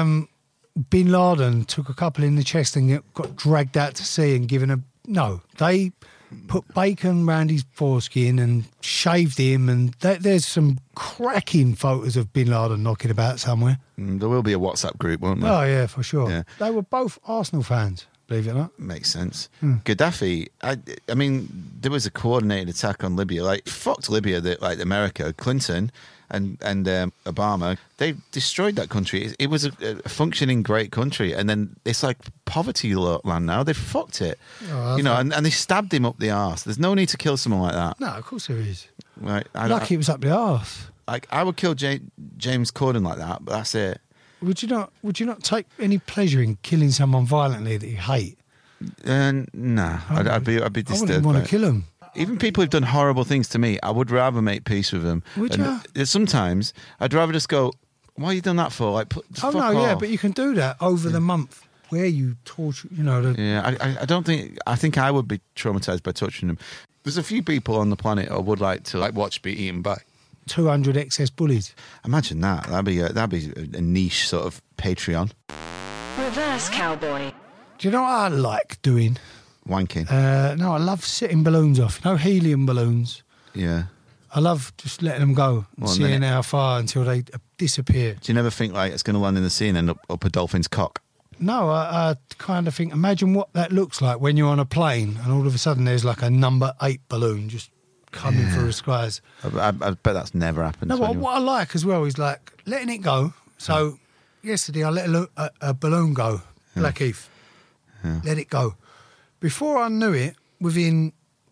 Speaker 7: Bin Laden took a couple in the chest and got dragged out to sea and given a... No, they put bacon round his foreskin and shaved him, and there's some cracking photos of Bin Laden knocking about somewhere.
Speaker 6: There will be a WhatsApp group, won't there?
Speaker 7: Oh, yeah, for sure.
Speaker 6: Yeah.
Speaker 7: They were both Arsenal fans. believe it or not.
Speaker 6: Makes sense. Gaddafi, I mean, there was a coordinated attack on Libya. Like, fucked Libya, like America. Clinton and Obama, they destroyed that country. It was a functioning great country. And then it's like poverty land now. They fucked it.
Speaker 7: Oh,
Speaker 6: and they stabbed him up the arse. There's no need to kill someone like that.
Speaker 7: No, of course there is.
Speaker 6: Right,
Speaker 7: Lucky it was up the arse.
Speaker 6: Like, I would kill James Corden like that, but that's it.
Speaker 7: Would you not take any pleasure in killing someone violently that you hate?
Speaker 6: Nah, I'd be disturbed.
Speaker 7: I wouldn't want to kill them.
Speaker 6: Even people who've done horrible things to me, I would rather make peace with them.
Speaker 7: Would you?
Speaker 6: Sometimes I'd rather just go, "Why you done that for?" Like, fuck off.
Speaker 7: But you can do that over the month where you torture.
Speaker 6: I don't think. I think I would be traumatized by touching them. There's a few people on the planet I would like to watch be eaten by
Speaker 7: 200 excess bullies.
Speaker 6: Imagine that. That'd be a niche sort of Patreon.
Speaker 12: Reverse Cowboy.
Speaker 7: Do you know what I like doing?
Speaker 6: Wanking.
Speaker 7: No, I love setting balloons off. Helium balloons.
Speaker 6: Yeah.
Speaker 7: I love just letting them go and seeing how far until they disappear.
Speaker 6: Do you never think like it's going to land in the sea and end up a dolphin's cock?
Speaker 7: No, I kind of think, imagine what that looks like when you're on a plane and all of a sudden there's like a number 8 balloon just coming through the skies.
Speaker 6: I bet that's never happened.
Speaker 7: No, what I like as well is like letting it go. So yesterday I let a balloon go, Blackheath. Yeah. Let it go. Before I knew it, within,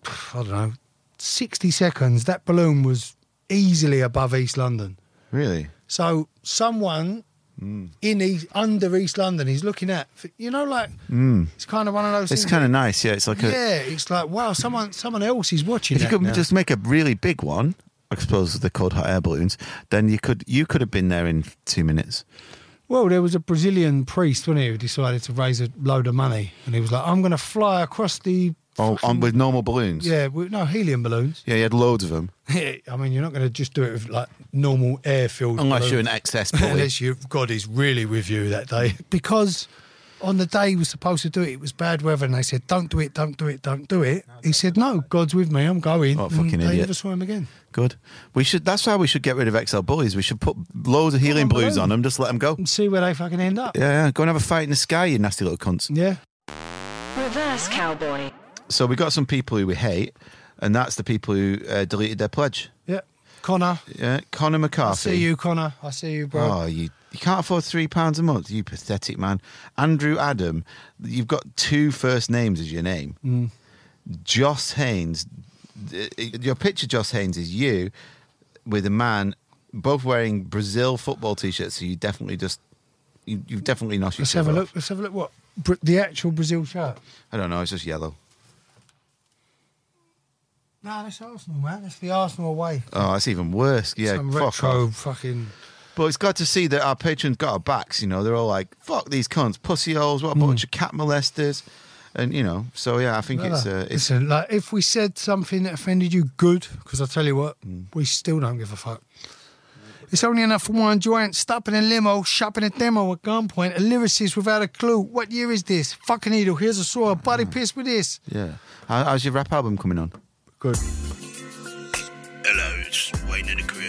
Speaker 7: 60 seconds, that balloon was easily above East London.
Speaker 6: Really?
Speaker 7: So someone under East London is looking at, it's kind of one of those things.
Speaker 6: It's kind of nice, yeah. It's like
Speaker 7: it's like, wow, someone else is watching.
Speaker 6: If you could just make a really big one, I suppose they're called hot air balloons, then you could have been there in 2 minutes.
Speaker 7: Well, there was a Brazilian priest, wasn't he, who decided to raise a load of money, and he was like, I'm going to fly across the...
Speaker 6: with normal balloons?
Speaker 7: Yeah, helium balloons.
Speaker 6: Yeah, he had loads of them.
Speaker 7: I mean, you're not going to just do it with, like, normal air-filled
Speaker 6: Unless
Speaker 7: balloons.
Speaker 6: you're an excess bully.
Speaker 7: Unless God is really with you that day. Because on the day he was supposed to do it, it was bad weather, and they said, don't do it, don't do it, don't do it. He said, no, God's with me, I'm going.
Speaker 6: Oh, fucking idiot.
Speaker 7: They never saw him again.
Speaker 6: Good. That's why we should get rid of XL bullies. We should put loads of helium balloons on them, just let them go.
Speaker 7: And see where they fucking end up.
Speaker 6: Yeah, go and have a fight in the sky, you nasty little cunts.
Speaker 7: Yeah.
Speaker 12: Reverse Cowboy.
Speaker 6: So we got some people who we hate, and that's the people who deleted their pledge.
Speaker 7: Yeah. Connor.
Speaker 6: Yeah, Connor McCarthy.
Speaker 7: I see you, Connor. I see you, bro.
Speaker 6: Oh, you can't afford £3 a month, you pathetic man. Andrew Adam, you've got 2 first names as your name. Joss Haynes, your picture, Joss Haynes, is you with a man, both wearing Brazil football T-shirts, so you definitely you've definitely noshed yourself off.
Speaker 7: Let's have a look. What? The actual Brazil shirt?
Speaker 6: I don't know, it's just yellow.
Speaker 7: No, that's Arsenal, man. That's the Arsenal away.
Speaker 6: Oh, that's even worse. Yeah,
Speaker 7: some
Speaker 6: fuck
Speaker 7: retro
Speaker 6: off.
Speaker 7: fucking...
Speaker 6: But it's got to see that our patrons got our backs, They're all like, fuck these cunts, pussy holes, what a bunch of cat molesters. And, so yeah, I think it's...
Speaker 7: Listen, like, if we said something that offended you, good, because I tell you what, we still don't give a fuck. It's only enough for one joint, stopping a limo, shopping a demo at gunpoint, a lyricist without a clue. What year is this? Fucking needle, here's a saw, body piss with this.
Speaker 6: Yeah. How's your rap album coming on?
Speaker 7: Good.
Speaker 13: Hello, it's Wayne in the Career.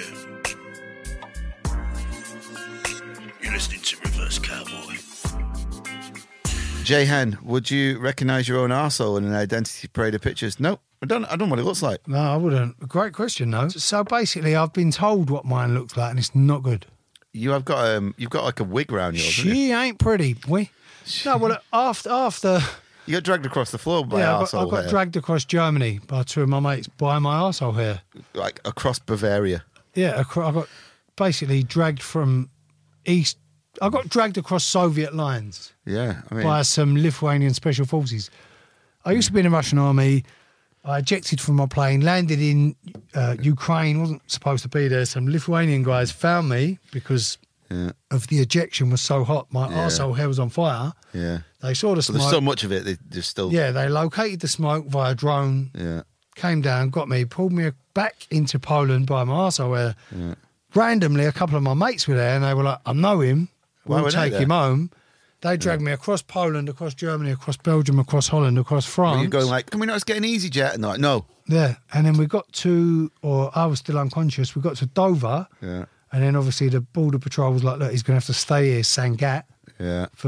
Speaker 13: You're listening to Reverse Cowboy.
Speaker 6: Jay Hen, would you recognise your own arsehole in an identity parade of pictures? No, I don't know what it looks like.
Speaker 7: No, I wouldn't. Great question, though. So basically, I've been told what mine looks like, and it's not good.
Speaker 6: You've got like a wig around yours.
Speaker 7: She ain't pretty, boy. No, well, after
Speaker 6: you got dragged across the floor by arsehole hair.
Speaker 7: I got dragged across Germany by 2 of my mates by my arsehole hair.
Speaker 6: Like across Bavaria.
Speaker 7: Yeah, I got basically dragged from east. I got dragged across Soviet lines.
Speaker 6: Yeah, I mean,
Speaker 7: by some Lithuanian special forces. I used to be in the Russian army. I ejected from my plane, landed in Ukraine, wasn't supposed to be there. Some Lithuanian guys found me because of the ejection was so hot. My arsehole hair was on fire.
Speaker 6: Yeah.
Speaker 7: They saw the smoke.
Speaker 6: There's so much of it, they're still...
Speaker 7: Yeah, they located the smoke via drone.
Speaker 6: Yeah.
Speaker 7: Came down, got me, pulled me back into Poland by my arsehole hair. Yeah. Randomly, a couple of my mates were there and they were like, I know him. We'll take him home. They dragged me across Poland, across Germany, across Belgium, across Holland, across France.
Speaker 6: You're going like, can we not just get an EasyJet? And they're like, no.
Speaker 7: Yeah, and then we got to, or I was still unconscious, we got to Dover.
Speaker 6: Yeah.
Speaker 7: And then obviously the border patrol was like, look, he's going to have to stay here, Sangatte, for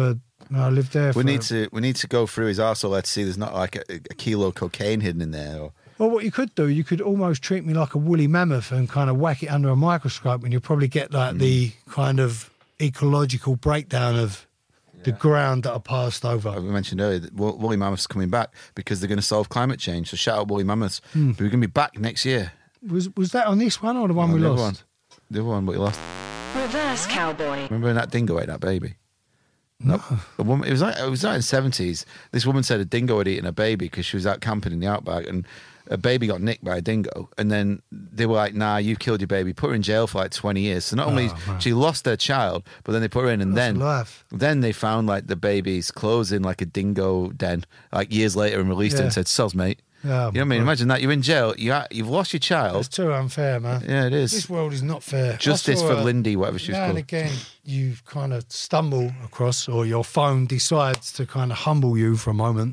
Speaker 7: No, I lived there.
Speaker 6: We need to go through his arsehole to see there's not like a kilo of cocaine hidden in there. Or...
Speaker 7: Well, what you could do, you could almost treat me like a woolly mammoth and kind of whack it under a microscope, and you'll probably get like the kind of ecological breakdown of the ground that I passed over.
Speaker 6: I mentioned earlier that woolly mammoths are coming back because they're going to solve climate change. So shout out woolly mammoths. But we're going to be back next year.
Speaker 7: Was that on this one or the one we lost?
Speaker 6: The other one, but you lost.
Speaker 12: Reverse Cowboy.
Speaker 6: Remember when that dingo ate that baby? No. A woman, it was like in the 70s. This woman said a dingo had eaten a baby because she was out camping in the outback, and a baby got nicked by a dingo. And then they were like, "Nah, you killed your baby." Put her in jail for like 20 years. So not only she lost her child, but then they put her in, and then they found like the baby's clothes in like a dingo den like years later and released it and said, "Soz, mate."
Speaker 7: Yeah,
Speaker 6: you know what I mean? Imagine that. You're in jail. You've lost your child.
Speaker 7: It's too unfair, man.
Speaker 6: Yeah, it is.
Speaker 7: This world is not fair.
Speaker 6: Justice for Lindy, whatever she was called.
Speaker 7: And again, you kind of stumble across, or your phone decides to kind of humble you for a moment.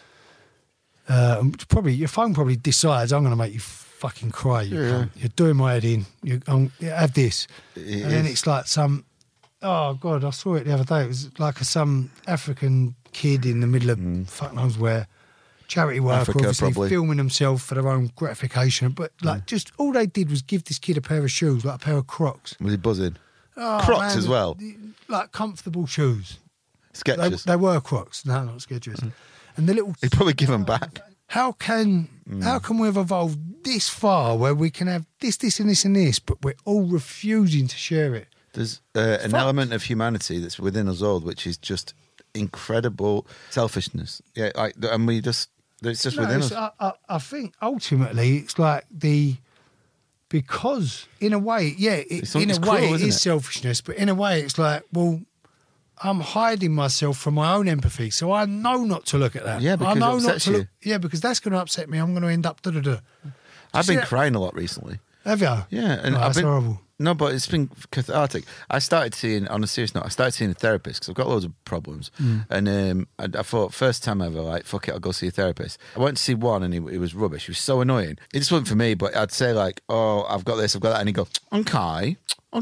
Speaker 7: Your phone probably decides, I'm going to make you fucking cry. You're doing my head in. You have this. And then it's like oh, God, I saw it the other day. It was like some African kid in the middle of fuck knows where. Charity work,
Speaker 6: Africa,
Speaker 7: obviously,
Speaker 6: probably.
Speaker 7: filming themselves for their own gratification. But, like, just all they did was give this kid a pair of shoes, like a pair of Crocs.
Speaker 6: Was he buzzing?
Speaker 7: Oh,
Speaker 6: Crocs
Speaker 7: man,
Speaker 6: as well?
Speaker 7: Like, comfortable shoes.
Speaker 6: Skechers?
Speaker 7: They were Crocs. No, not Skechers. And the little...
Speaker 6: He'd probably give them back.
Speaker 7: How can we have evolved this far where we can have this, and this, and this, but we're all refusing to share it?
Speaker 6: There's an element of humanity that's within us all, which is just incredible selfishness. Yeah, and we just... It's just within us.
Speaker 7: I think ultimately it's like because in a way, it is selfishness, but in a way it's like, well, I'm hiding myself from my own empathy, so I know not to look at that.
Speaker 6: Yeah, because
Speaker 7: I know
Speaker 6: it upsets
Speaker 7: not to
Speaker 6: you.
Speaker 7: Yeah, because that's going to upset me. I'm going to end up
Speaker 6: I've been crying a lot recently.
Speaker 7: Have you?
Speaker 6: Yeah, and
Speaker 7: that's horrible.
Speaker 6: No, but it's been cathartic. I started seeing, on a serious note, a therapist because I've got loads of problems. And I thought, first time ever, like, fuck it, I'll go see a therapist. I went to see one and he was rubbish. He was so annoying. It just wasn't for me, but I'd say like, oh, I've got this, I've got that. And he'd go, okay.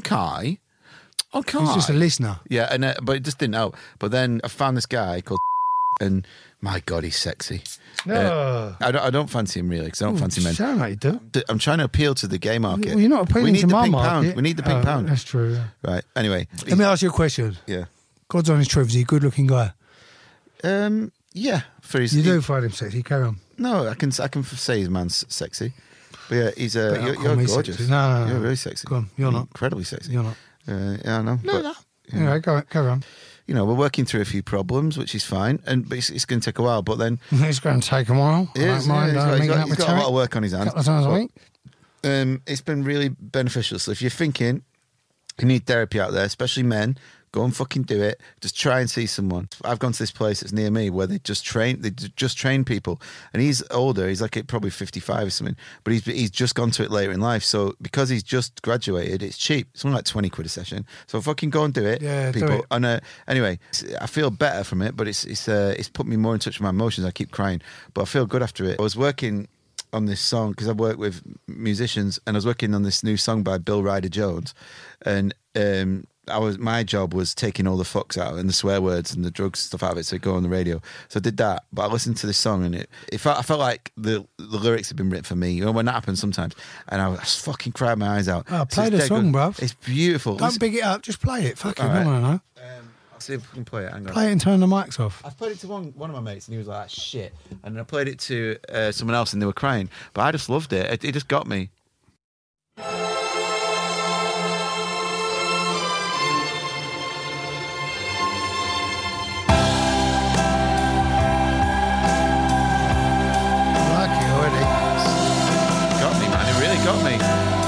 Speaker 7: He's just a listener.
Speaker 6: Yeah, and but it just didn't help. But then I found this guy called and my God, he's sexy. I don't fancy him really because I don't fancy men.
Speaker 7: Sound like you do.
Speaker 6: I'm trying to appeal to the gay market.
Speaker 7: Well, you're not appealing to my market.
Speaker 6: We need the pink pound.
Speaker 7: That's true. Yeah.
Speaker 6: Right. Anyway,
Speaker 7: let me ask you a question.
Speaker 6: Yeah.
Speaker 7: God's honest truth, is he a good-looking guy?
Speaker 6: Yeah.
Speaker 7: You do find him sexy. Carry on.
Speaker 6: No, I can say his man's sexy. But yeah, you're gorgeous.
Speaker 7: Sexy. No.
Speaker 6: You're really sexy.
Speaker 7: Go on. You're not.
Speaker 6: Incredibly sexy.
Speaker 7: You're not.
Speaker 6: Yeah, I know.
Speaker 7: No. Anyway, carry on.
Speaker 6: You know, we're working through a few problems, which is fine, but it's going to take a while. But then
Speaker 7: it's going to take a while.
Speaker 6: He's got a lot of work on his hands.
Speaker 7: Couple of times a week.
Speaker 6: It's been really beneficial. So if you're thinking you need therapy out there, especially men, go and fucking do it. Just try and see someone. I've gone to this place that's near me where they just train people. And he's older. He's like probably 55 or something. But he's just gone to it later in life. So because he's just graduated, it's cheap. It's only like 20 quid a session. So fucking go and do it, people. Do it. And anyway, I feel better from it, but it's put me more in touch with my emotions. I keep crying, but I feel good after it. I was working on this song because I work with musicians, and I was working on this new song by Bill Ryder Jones, and my job was taking all the fucks out and the swear words and the drugs stuff out of it so it go on the radio. So I did that, but I listened to this song and I felt like the lyrics had been written for me. You know, when that happens sometimes, and I was fucking crying my eyes out.
Speaker 7: Oh, play the song, bruv.
Speaker 6: It's beautiful.
Speaker 7: Don't big it up, just play it. Fuck it,
Speaker 6: right.
Speaker 7: I don't know.
Speaker 6: I'll see if we can play it. Hang on.
Speaker 7: Play it and turn the mics off.
Speaker 6: I played it to one of my mates and he was like, shit. And I played it to someone else and they were crying. But I just loved it. It just got me. Got me.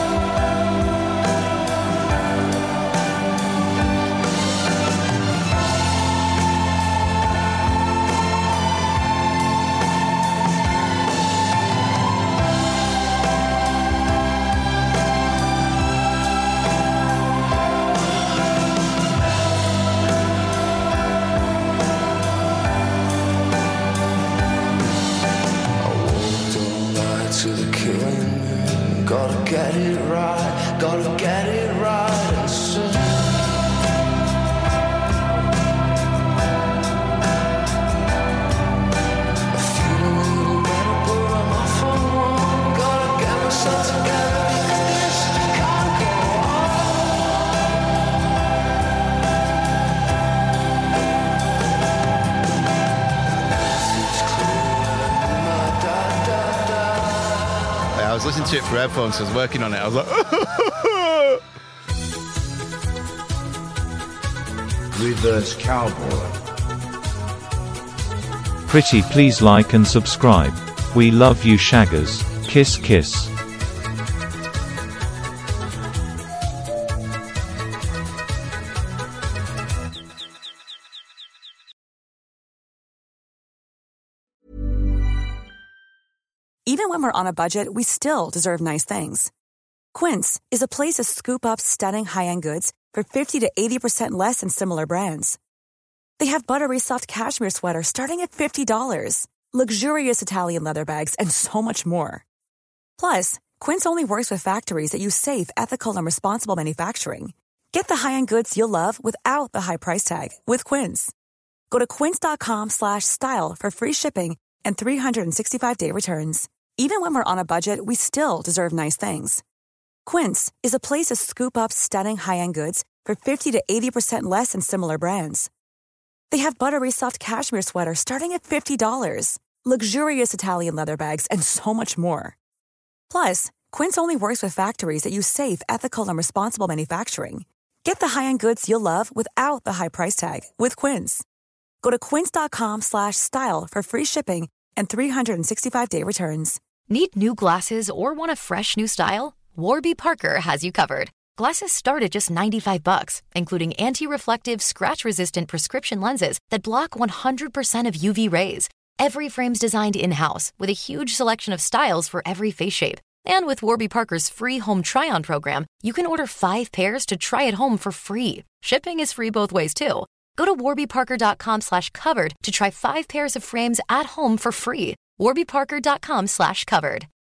Speaker 14: Gotta get it right, gotta get it right and soon.
Speaker 6: was listening to it through headphones. I was working on it. I was like,
Speaker 14: Reverse Cowboy.
Speaker 15: Pretty please like and subscribe. We love you shaggers. Kiss kiss.
Speaker 16: Even when we're on a budget, we still deserve nice things. Quince is a place to scoop up stunning high-end goods for 50 to 80% less than similar brands. They have buttery soft cashmere sweaters starting at $50, luxurious Italian leather bags, and so much more. Plus, Quince only works with factories that use safe, ethical, and responsible manufacturing. Get the high-end goods you'll love without the high price tag with Quince. Go to quince.com/style for free shipping and 365-day returns. Even when we're on a budget, we still deserve nice things. Quince is a place to scoop up stunning high-end goods for 50 to 80% less than similar brands. They have buttery soft cashmere sweaters starting at $50, luxurious Italian leather bags, and so much more. Plus, Quince only works with factories that use safe, ethical, and responsible manufacturing. Get the high-end goods you'll love without the high price tag with Quince. Go to quince.com/style for free shipping and 365-day returns.
Speaker 2: Need new glasses or want a fresh new style? Warby Parker has you covered. Glasses start at just $95, including anti-reflective, scratch-resistant prescription lenses that block 100% of UV rays. Every frame's designed in-house with a huge selection of styles for every face shape. And with Warby Parker's free home try-on program, you can order 5 pairs to try at home for free. Shipping is free both ways, too. Go to warbyparker.com/covered to try 5 pairs of frames at home for free. warbyparker.com/covered.